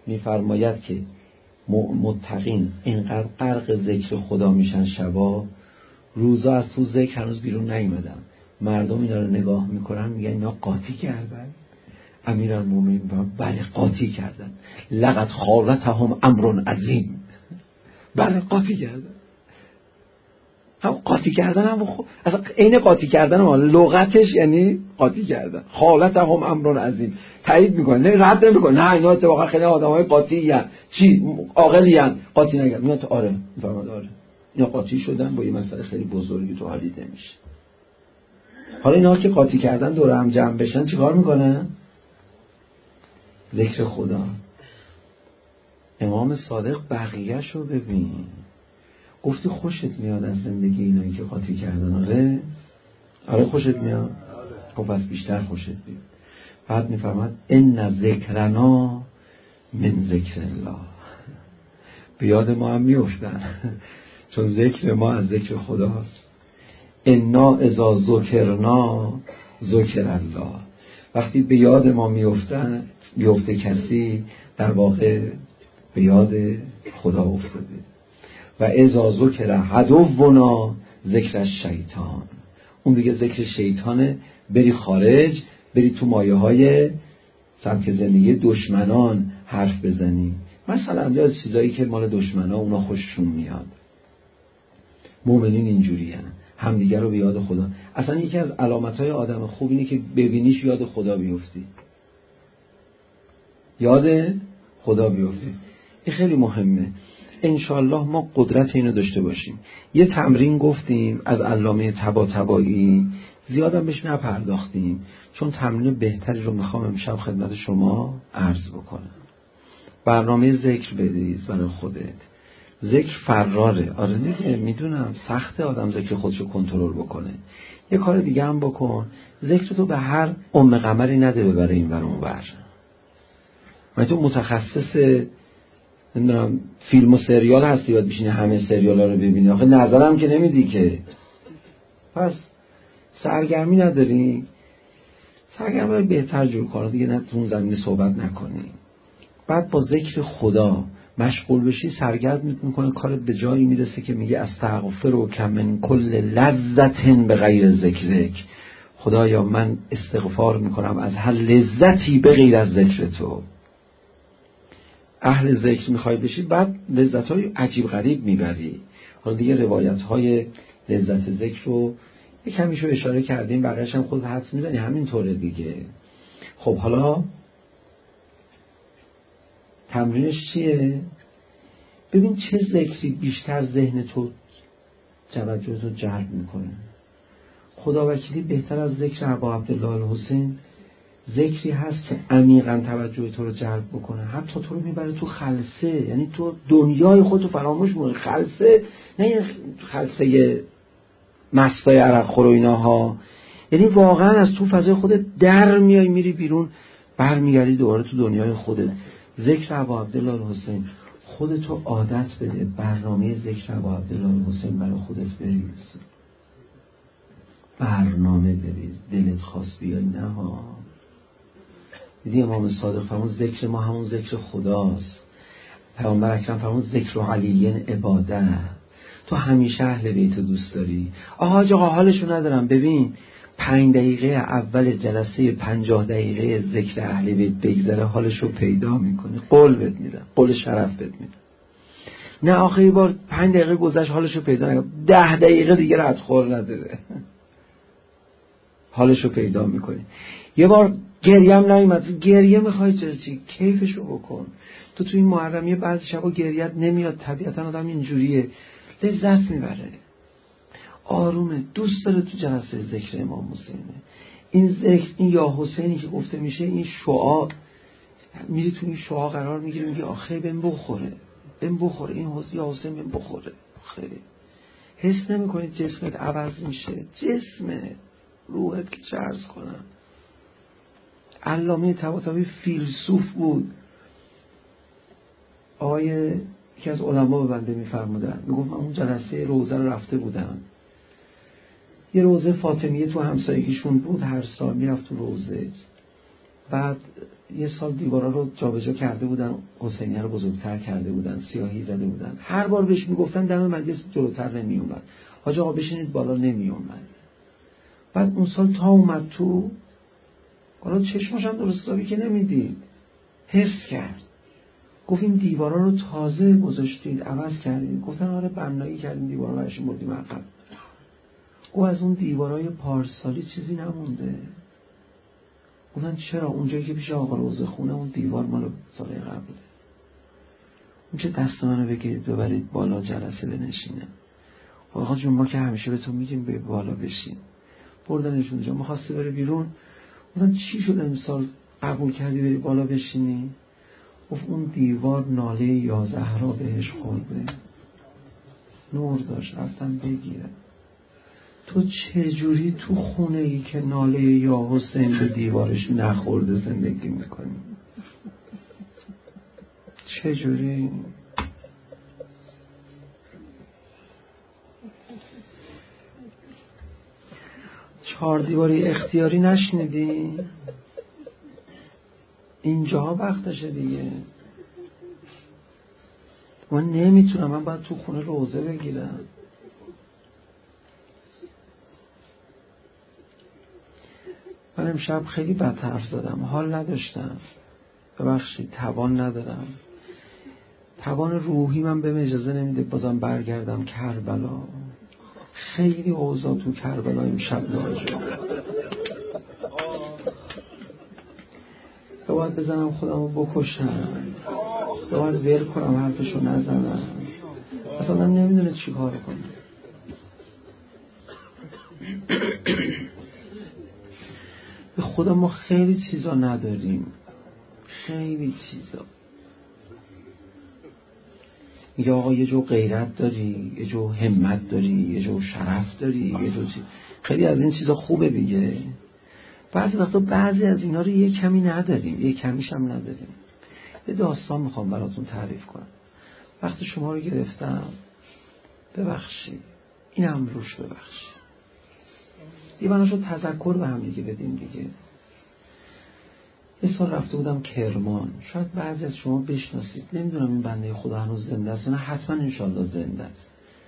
میفرماید که متقین اینقدر غرق ذکر خدا میشن شبا، روزا از تو ذکر هنوز بیرون نیومدن، مردم اینا رو نگاه میکنن میگن اینا قاطی کردن. امیرالمومنین بله قاطی کردن، لقد خالتهم امر عظیم، بله قاطی کردن. هم قاطی کردن هم خب اصلا عین قاطی کردن ما لغتش یعنی قاطی کردن. خالتهم امر عظیم تایید میکنه، نه رد نمیکنه، نه اینا اتفاقا خیلی آدمای قاطی ان، چی عاقلی ان، قاطی نگردن. میاد آره میفرماد آره اینا قاطی شدن با یه مسئله خیلی بزرگی تو حالیده میشه. حالا اینا که قاطی کردن دور هم جمع بشن چیکار میکنن؟ ذکر خدا. امام صادق بقیه‌شو ببین، گفتی خوشت میاد از زندگی اینایی که قاطی کردن؟ آره آره خوشت میاد. خب پس بیشتر خوشت میاد. بعد میفرماد ان ذکرنا من ذکر الله، به یاد ما هم میافتن چون ذکر ما از ذکر خداست. انا اذا ذکرنا ذکر الله، وقتی به یاد ما میافتن میافته کسی در واقع به یاد خدا افتاده. و اذا ذکر عدونا ذکر الشیطان، اون دیگه ذکر شیطانه، بری خارج، بری تو مایه های سبک زندگی دشمنان حرف بزنی، مثلا یا چیزایی که مال دشمنا اونا خوششون میاد. مومنین اینجوری هن، همدیگر رو به یاد خدا. اصلا یکی از علامتهای آدم خوب اینه که ببینیش یاد خدا بیفتی، یاد خدا بیفتی. این خیلی مهمه. انشالله ما قدرت اینو داشته باشیم. یه تمرین گفتیم از علامه طباطبایی، زیادم بهش نپرداختیم چون تمرین بهتری رو میخوام امشب خدمت شما عرض بکنم. برنامه ذکر بریز برای خودت. ذکر فراره. آره دیگه میدونم سخته آدم ذکر خودشو کنترل بکنه. یه کار دیگه هم بکن، ذکر تو به هر ام قمری نده ببره این ور اون ور. من تو متخصص نمیدونم فیلم و سریال هستی، یاد بشینی همه سریالا رو ببینی، آخه نظرم که نمیدی که. پس سرگرمی نداری، سرگرمی بهتر جور کن دیگه، نه تو اون زمینه صحبت نکنی. بعد با ذکر خدا مشغول بشی، سرگرم میکنه، کارت به جایی میرسه که میگه استغفرک من کل لذت به غیر ذکرک. خدایا من استغفار میکنم از هر لذتی به غیر از ذکر تو. اهل ذکر میخوای بشی، بعد لذت‌های عجیب غریب میبری. حالا دیگه روایت‌های لذت ذکر رو یک کمیشو اشاره کردیم، بقیه‌اش هم خود حدس میزنی همینطوره دیگه. خب حالا تمرینش چیه؟ ببین چه ذکری بیشتر ذهن تو توجه تو جلب میکنه. خدا وکیلی بهتر از ذکر ابا عبدالله الحسین ذکری هست که عمیقاً توجه تو رو جلب بکنه، حتی تو رو میبره تو خلسه، یعنی تو دنیای خودتو فراموش می‌کنی. خلسه نه خلسه مستای عرق خور و ایناها، یعنی واقعاً از تو فضای خودت در میای، میری بیرون، برمیگردی دوباره تو دنیای خودت. ذکر ابا عبدالله الحسین خودتو عادت بده، برنامه ذکر ابا عبدالله الحسین برای خودت بریز، برنامه بریز. دلت خواست بیای نه ها. دیدی امام صادق فرمود ذکر ما همون ذکر خداست. پیامبر اکرم فرمود ذکر علیین عباده. تو همیشه اهل بیت دوست داری. آها آقا حالشو ندارم، ببین پنج دقیقه اول جلسه پنجاه دقیقه ذکر اهل بیت بگذره حالشو پیدا میکنی، قول بهت میدم، قول شرف بهت میدم. نه آخه یه بار پنج دقیقه گذشت حالشو پیدا نکنه، ده دقیقه دیگه رد خور نداره حالشو پیدا میکنی. یه بار گریه هم نمیاد، گریه میخوای چرا چی؟ کیفشو بکن. تو تو این محرمیه بعضی شبا گریت نمیاد، طبیعتا آدم اینجوریه، لذت میبره، آرومه، دوست داره تو جلسه ذکر امام حسینه. این ذکر، این یا حسینی که گفته میشه، این شعاع، میری تو این شعاع قرار میگیری، میگی آخه بهم بخوره، بهم بخوره این حسین یا حسین بهم بخوره. خیلی حس نمیکنی جسمت عوض میشه، جسمت، روحت که چه عرض کنم. علامه طباطبایی فیلسوف بود. آقای یکی از علما به بنده میفرمودن، میگفت من اون جلسه روزه رو رفته بودم، یه روزه فاطمیه تو همسایگیشون بود، هر سال میرفت تو روزه. بعد یه سال دیوارا رو جابجا کرده بودن، حسینیه رو بزرگتر کرده بودن، سیاهی زده بودن. هر بار بهش میگفتن دم مجلس جلوتر نمی اومد. حاج آقا بشینید بالا، نمی اومد. بعد اون سال تا اومد تو، حالا چشمش هم درست حسابی که نمیدید، حس کرد، گفت این دیوارا رو تازه گذاشتید، عوض کردید. گفتن آره بنایی کردیم دیوارا رو، برشون بردیم عقب. گفت از اون دیوارای پارسالی چیزی نمونده. گفتن چرا؟ اونجایی که پیش آقا روزه خونه اون دیوار مال سال قبله. اون چه دست منو بگیرید ببرید بالا جلسه بنشینه. آقا جون ما که همیشه به تو میگیم به بالا بشین. بردنشون اونجا، می‌خواسته بره بیرون. گفتن چی شد امسال قبول کردی بری بالا بشینی؟ گفت اون دیوار ناله یا زهرا بهش خورده، نور داشت، رفتم بگیرم. تو چجوری تو خونه ای که ناله یا حسین به دیوارش نخورده زندگی میکنی؟ چجوری؟ چهار دیواری اختیاری نشنیدی؟ اینجاها وقتشه دیگه. من نمیتونم، من باید تو خونه روزه بگیرم. من امشب خیلی بد حرف زدم، حال نداشتم، ببخشید، توان ندارم، توان روحی من بهم اجازه نمیده بازم برگردم کربلا. خیلی اوضاع تو کربلا امشب ناجور، باید بزنم خودمو بکشم، باید ول کنم حرفشو نزنم، اصلا من نمیدونه چی کار کنم. به خدا ما خیلی چیزا نداریم، خیلی چیزا. میگه آقا یه جو غیرت داری، یه جو همت داری، یه جو شرف داری، یه جو چیز. خیلی از این چیزا خوبه دیگه. بعضی وقتا بعضی از اینا رو یه کمی نداریم، یه کمیش هم نداریم. یه داستان میخوام براتون تعریف کنم. وقتی شما رو گرفتم ببخشید، این هم روش ببخشید، دیوانشو تذکر به هم دیگه بدیم دیگه. یه سال رفته بودم کرمان، شاید بعضی از شما بشناسید، نمیدونم این بنده خدا هنوز زنده است نه، حتما انشالله زنده است.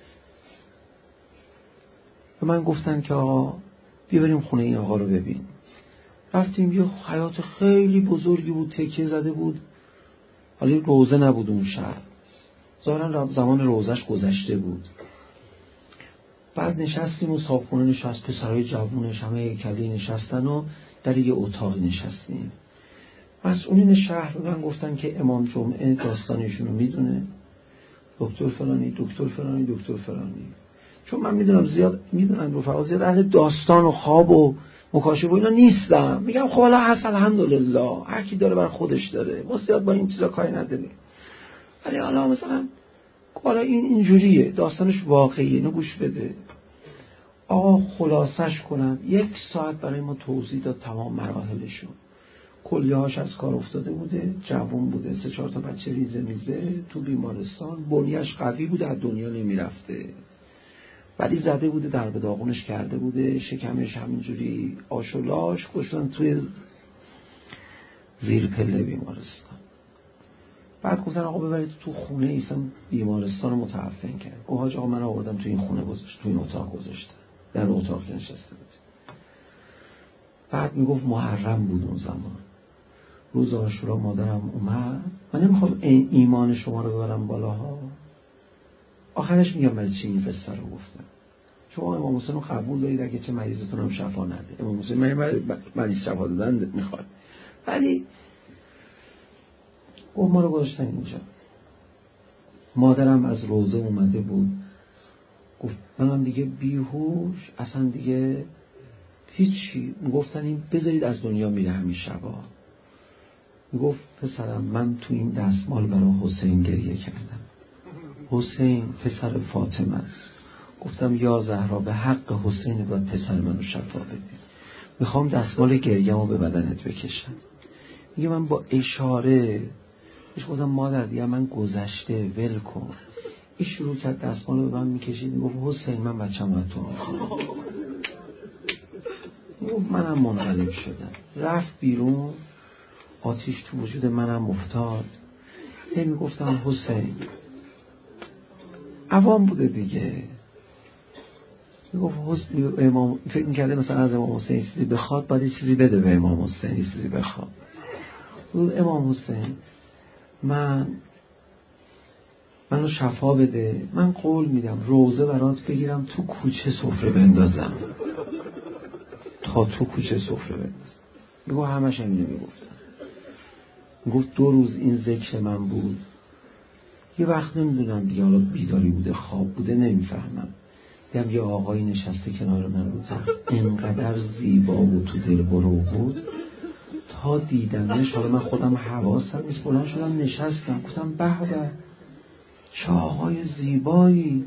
به من گفتن که آقا بیاریم خونه این آقا رو ببین. رفتیم، یه حیاط خیلی بزرگی بود، تکیه زده بود، ولی روزه نبود اون شهر، ظاهرا زمان روزش گذشته بود. بعد نشستیم و صاحبخونه نشست، پسرای جوونش همه هیکلی نشستن و در یه اتاقی نشستیم. مسئولین شهر من گفتن که امام جمعه داستانشون رو میدونه، دکتر فلانی دکتر فلانی دکتر فلانی. چون من میدونم زیاد میدونن رفقا زیاد اهل داستان و خواب و مکاشفه و اینا نیستم، میگم خب حالا هست الحمدلله، هر کی داره بر خودش داره، ما زیاد با این چیزا کاری نداریم. ولی حالا مثلا حالا این اینجوریه، داستانش واقعیه، اینو گوش بده. آقا خلاصش کنم، یک ساعت برای ما توضیح داد تمام مراحلشو. کلیه‌هاش از کار افتاده بوده، جوان بوده، سه چهار تا بچه ریزه میزه تو بیمارستان، بنیش قوی بوده، از دنیا نمیرفته، ولی زده بوده، در به داغونش کرده بوده، شکمش همینجوری آشولاش کشتن توی زیر پله بیمارستان. بعد گفتن آقا ببرید تو خونه، ایسان بیمارستان رو متعفن کرد. گفت حاج آقا من آوردم تو این خونه گذاشت، تو این اتاق گذاشتم، در اتاق نشسته بود. بعد میگفت محرم بود اون زمان، روز عاشورا مادرم اومد، من نمیخوام ایمان شما رو ببرم بالاها. آخرش میگم برای چی این قصه رو گفتم. شما امام حسین رو قبول دارید اگه چه مریضتون هم شفا نده، امام حسین مریض شفا دادن میخواد، ولی گفت ما رو گذاشتن اینجا. مادرم از روزه اومده بود، گفت منم دیگه بیهوش، اصلا دیگه هیچی. گفتن این بذارید از دنیا میره همین شبا. گفت پسرم من تو این دستمال برای حسین گریه کردم، حسین پسر فاطمه است. گفتم یا زهرا به حق حسین باید پسر منو شفا بدی، میخوام دستمال گریه‌مو به بدنت بکشم. میگه من با اشاره بهش گفتم مادر دیگه من گذشته، ول کن. این شروع کرد دستمالو به من میکشید، میگفت حسین من بچه‌مو از تو میخوام. میگفت منم منقلب شدم، رفت بیرون. آتیش تو وجود منم افتاد. هی میگفتم حسین عوام بوده دیگه. میگفت حسین امام فکر میکرده مثلا از امام حسین چیزی بخواد باید چیزی بده به امام حسین، چیزی بخواد. امام حسین من منو شفا بده، من قول میدم روزه برات بگیرم تو کوچه سفره بندازم، تا تو کوچه سفره بندازم. میگو همش هم اینو میگفتم. میگفت دو روز این ذکر من بود. یه وقت نمیدونم دیگه حالا بیداری بوده خواب بوده نمیفهمم، دیدم یه آقایی نشسته کنار من رو تخت، اینقدر زیبا و تو دل برو بود تا دیدمش. حالا من خودم حواسم نیست، بلند شدم نشستم، گفتم به به چه آقای زیبایی.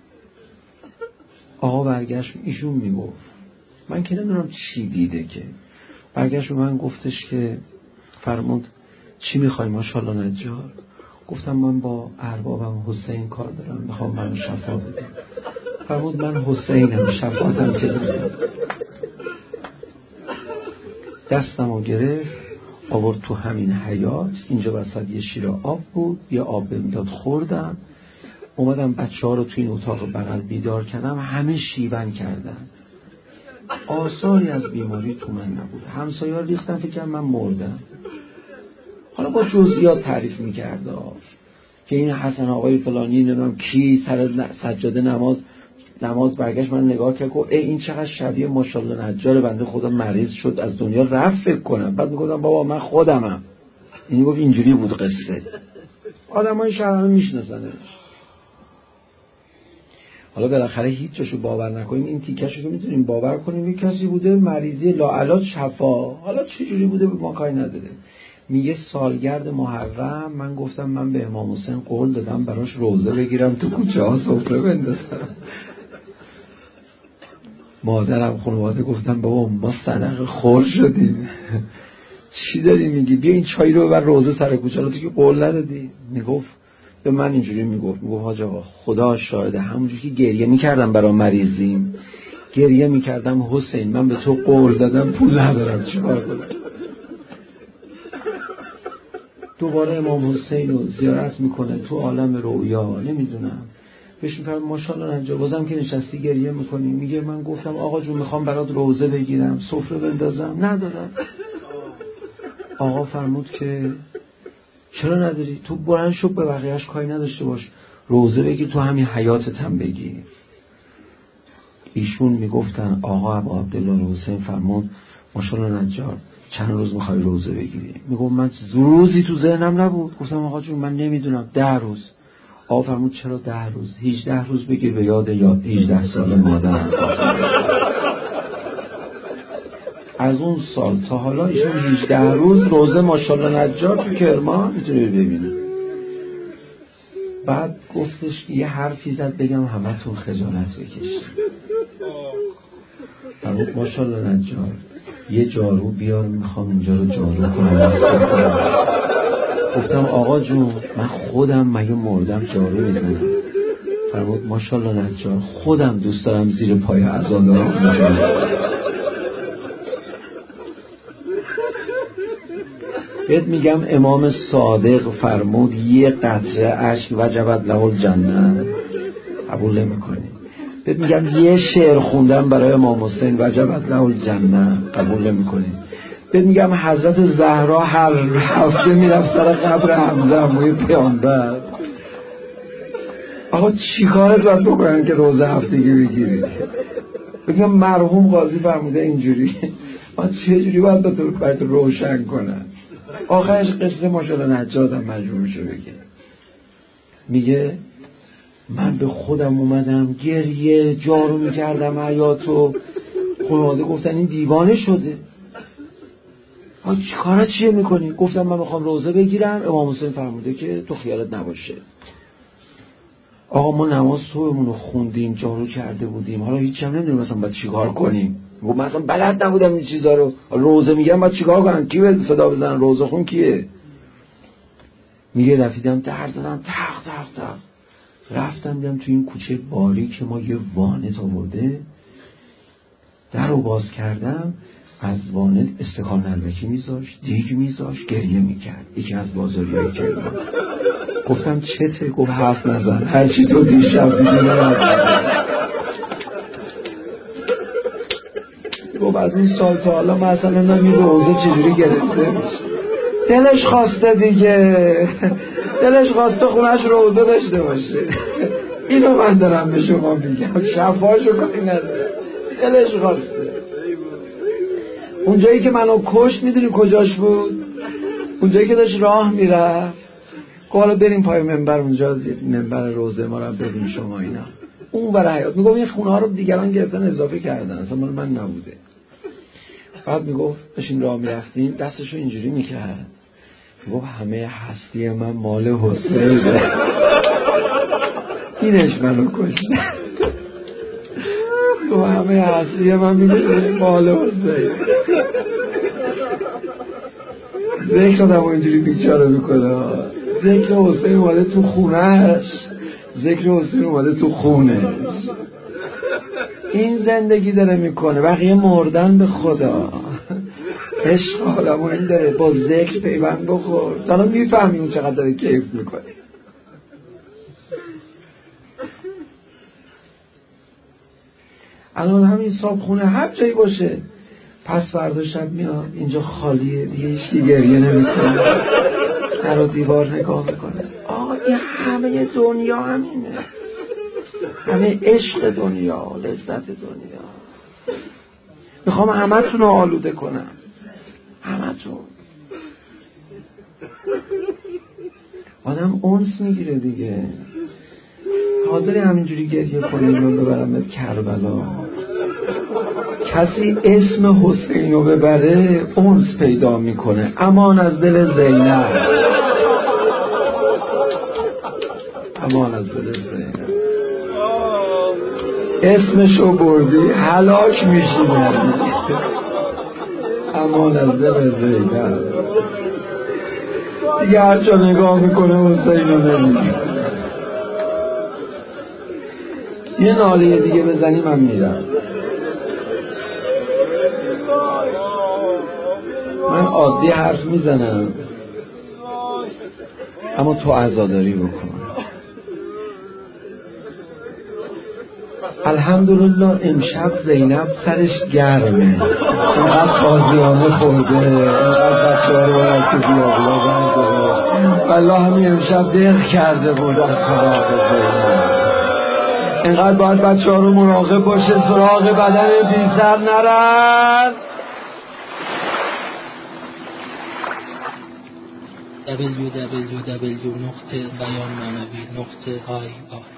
آقا برگشت، ایشون میگفت من که نمیدونم چی دیده، که برگشت و من گفتش که فرمود چی میخوای ماشاءالله نجار؟ گفتم من با اربابم حسین کار دارم، میخوام منو شفا بده. فرمود من حسینم، شفاعتم که دارم. دستمو گرفت آورد تو همین حیاط، اینجا وسط یه شیر آب بود، یه آب بمیداد خوردم. اومدم بچه ها رو تو این اتاق بغل بیدار کردم، همه شیون کردن، آثاری از بیماری تو من نبود. همسایه ها ریختن فکر کنم من مردم. حالا با جزئیات تعریف میکرد که این حسن آقای فلانی نمیدونم کی سر سجاده نماز نماز برگشت من نگاه کرد گفت ای این چقدر شبیه ماشاءالله نجار بنده خدا مریض شد از دنیا رفت فکر کنم. بعد میگفتم بابا من خودمم. این گفت اینجوری بود قصه. آدمای شهرمون میشناسنش. حالا بالاخره هیچ جاشو باور نکنیم، این تیکشو که میتونیم باور کنیم یک کسی بوده مریضی لاعلاج شفا. حالا چه جوری بوده به ما کاری نداره. میگه سالگرد محرم من گفتم من به امام حسین قول دادم براش روزه بگیرم تو کوچه ها سفره بندازم. مادرم خانواده گفتم بابا ما صدقه خور شدیم چی داری میگی، بیا این چای رو ببر روزه سر کوچه. تو که قول ندادی. میگفت به من اینجوری میگفت میگفت حاج آقا خدا شاهده همونجوری که گریه میکردم برای مریضیم گریه میکردم حسین من به تو قول دادم پول ندارم چیکار کنم. دوباره امام حسین رو زیارت میکنه تو عالم رویا، نمیدونم بهش میگم ماشاءالله نجار بازم که نشستی گریه میکنی. میگه من گفتم آقا جون میخوام برات روزه بگیرم سفره بندازم، ندارم. آقا فرمود که چرا نداری؟ تو بلند شو به بقیه‌اش کاری نداشته باش، روزه بگیر تو همین حیاتت هم بگیر. ایشون میگفتن آقا ابو عبدالله حسین فرمود ماشاءالله نجار چند روز میخوای روزه بگیری؟ میگم من روزی تو ذهنم نبود. گفتم آقا جون من نمیدونم ده روز. آقا فرمود چرا ده روز؟ هجده روز بگیر به یاد یاد هجده سال مادرم. از اون سال تا حالا ایشون هجده روز روزه ماشاءالله نجار تو کرمان میتونی ببینی. بعد گفتش یه حرفی زد بگم همتون خجالت بکشید. فرمود ماشاءالله نجار یه جارو بیار میخوام اینجا رو جارو کنم. گفتم آقا جون من خودم مگه مردم جارو بزنم؟ فرمود ماشاءالله نجار خودم دوست دارم زیر پای عزادارم بشینم. بهت میگم امام صادق فرمود یه قطره اشک وجبت له الجنه، قبول نمی‌کنی. بهت میگم یه شعر خوندم برای امام حسین وجبت له الجنه، قبول نمی‌کنی. بهت میگم حضرت زهرا هر هفته میرفت سر قبر حمزه عموی پیامبر. آقا چی کارت باید بکنن که روزه هفتگی بگیری؟ بگم مرحوم قاضی فرموده اینجوری، من چه جوری باید به تو برات روشن کنم؟ آخرش قصه ماشاءالله نجادم مجبور میشه بگه. میگه من به خودم اومدم گریه جارو میکردم حیاتو، خانواده گفتن این دیوانه شده. آقا چی کارا چیه میکنی؟ گفتم من میخوام روزه بگیرم. امام حسین فرموده که تو خیالت نباشه. آقا ما نماز صبحمون رو خوندیم جارو کرده بودیم، حالا هیچ هم نمیدونیم مثلا باید چیکار کنیم. گفت من اصلا بلد نبودم این چیزا رو، روزه میگم باید چیکار کنم؟ کی به صدا بزنن روزه خون کیه؟ میگه رفتم در زدم تق تق تق رفتم دیدم تو این کوچه باریک ما یه وانت آورده، در رو باز کردم از وانت استکان نلبکی میذاش، دیگ میذاش، گریه میکرد. یکی از بازاری های کرمان. گفتم چته؟ گفت حرف نزن، هرچی تو دیشب دیدی نمید. گفت از اون سال تا حالا مثلا نمی روزه چجوری گرفته میشه. دلش خواسته دیگه، دلش خواسته خونش روزه داشته باشه. اینو من دارم به شما میگم، شفاشو کاری نداره، دلش خواسته. اونجایی که منو کشت میدونی کجاش بود؟ اونجایی که داشت راه میرفت، گفت حالا بریم پای منبر، اونجا منبر روزه ما رو ببین شما اینا. اون برای حیات میگم این خونه ها رو دیگران گرفتن اضافه کردن، اصلا مال من نبوده. بعد میگفت داشتیم راه میرفتیم، دستشو اینجوری میکرد، میگفت همه هستی من مال حسینه. اینش منو کشته. تو همه هستی من میگه مال حسین. ذکر آدم اینجوری بیچاره میکنه. ذکر حسین اومده تو خونهش، ذکر حسین اومده تو خونش. این زندگی داره میکنه، بقیه مردن به خدا. عشق آدم این داره با ذکر پیوند بخور. دارم میفهمی اون چقدر داره کیف میکنه. الان همین صابخونه هر جایی باشه، پس فردا شب میاد اینجا خالیه دیگه، هیچکی گریه نمیکنه، در و دیوار نگاه میکنه. آقا این همه دنیا همینه، همه عشق دنیا، لذت دنیا. میخوام همه تون رو آلوده کنم، همه تون. آدم اونس میگیره دیگه. حاضری همینجوری گریه کنی من ببرمت کربلا؟ کسی اسم حسین رو ببره اونس پیدا میکنه. امان از دل زینب، امان از دل زینب. اسمشو بردی هلاک میشی. امان از دل زینب. دیگه هر جا نگاه میکنه حسین رو نمیگه. یه ناله دیگه بزنی من میرم. من عادی حرف میزنم اما تو عزاداری بکن. الحمدلله امشب زینب سرش گرمه، اینقدر تازیانه خورده، اینقدر بچه ها رو باید که بیابلا برده. والله همین امشب دق کرده بود از فراغ زینب. اینقدر باید بچه ها رو مراقب باشه سراغ بدن بی سر نرن. دبلیو دبلیو دبلیو نقطه بیان معنوی نقطه آی آی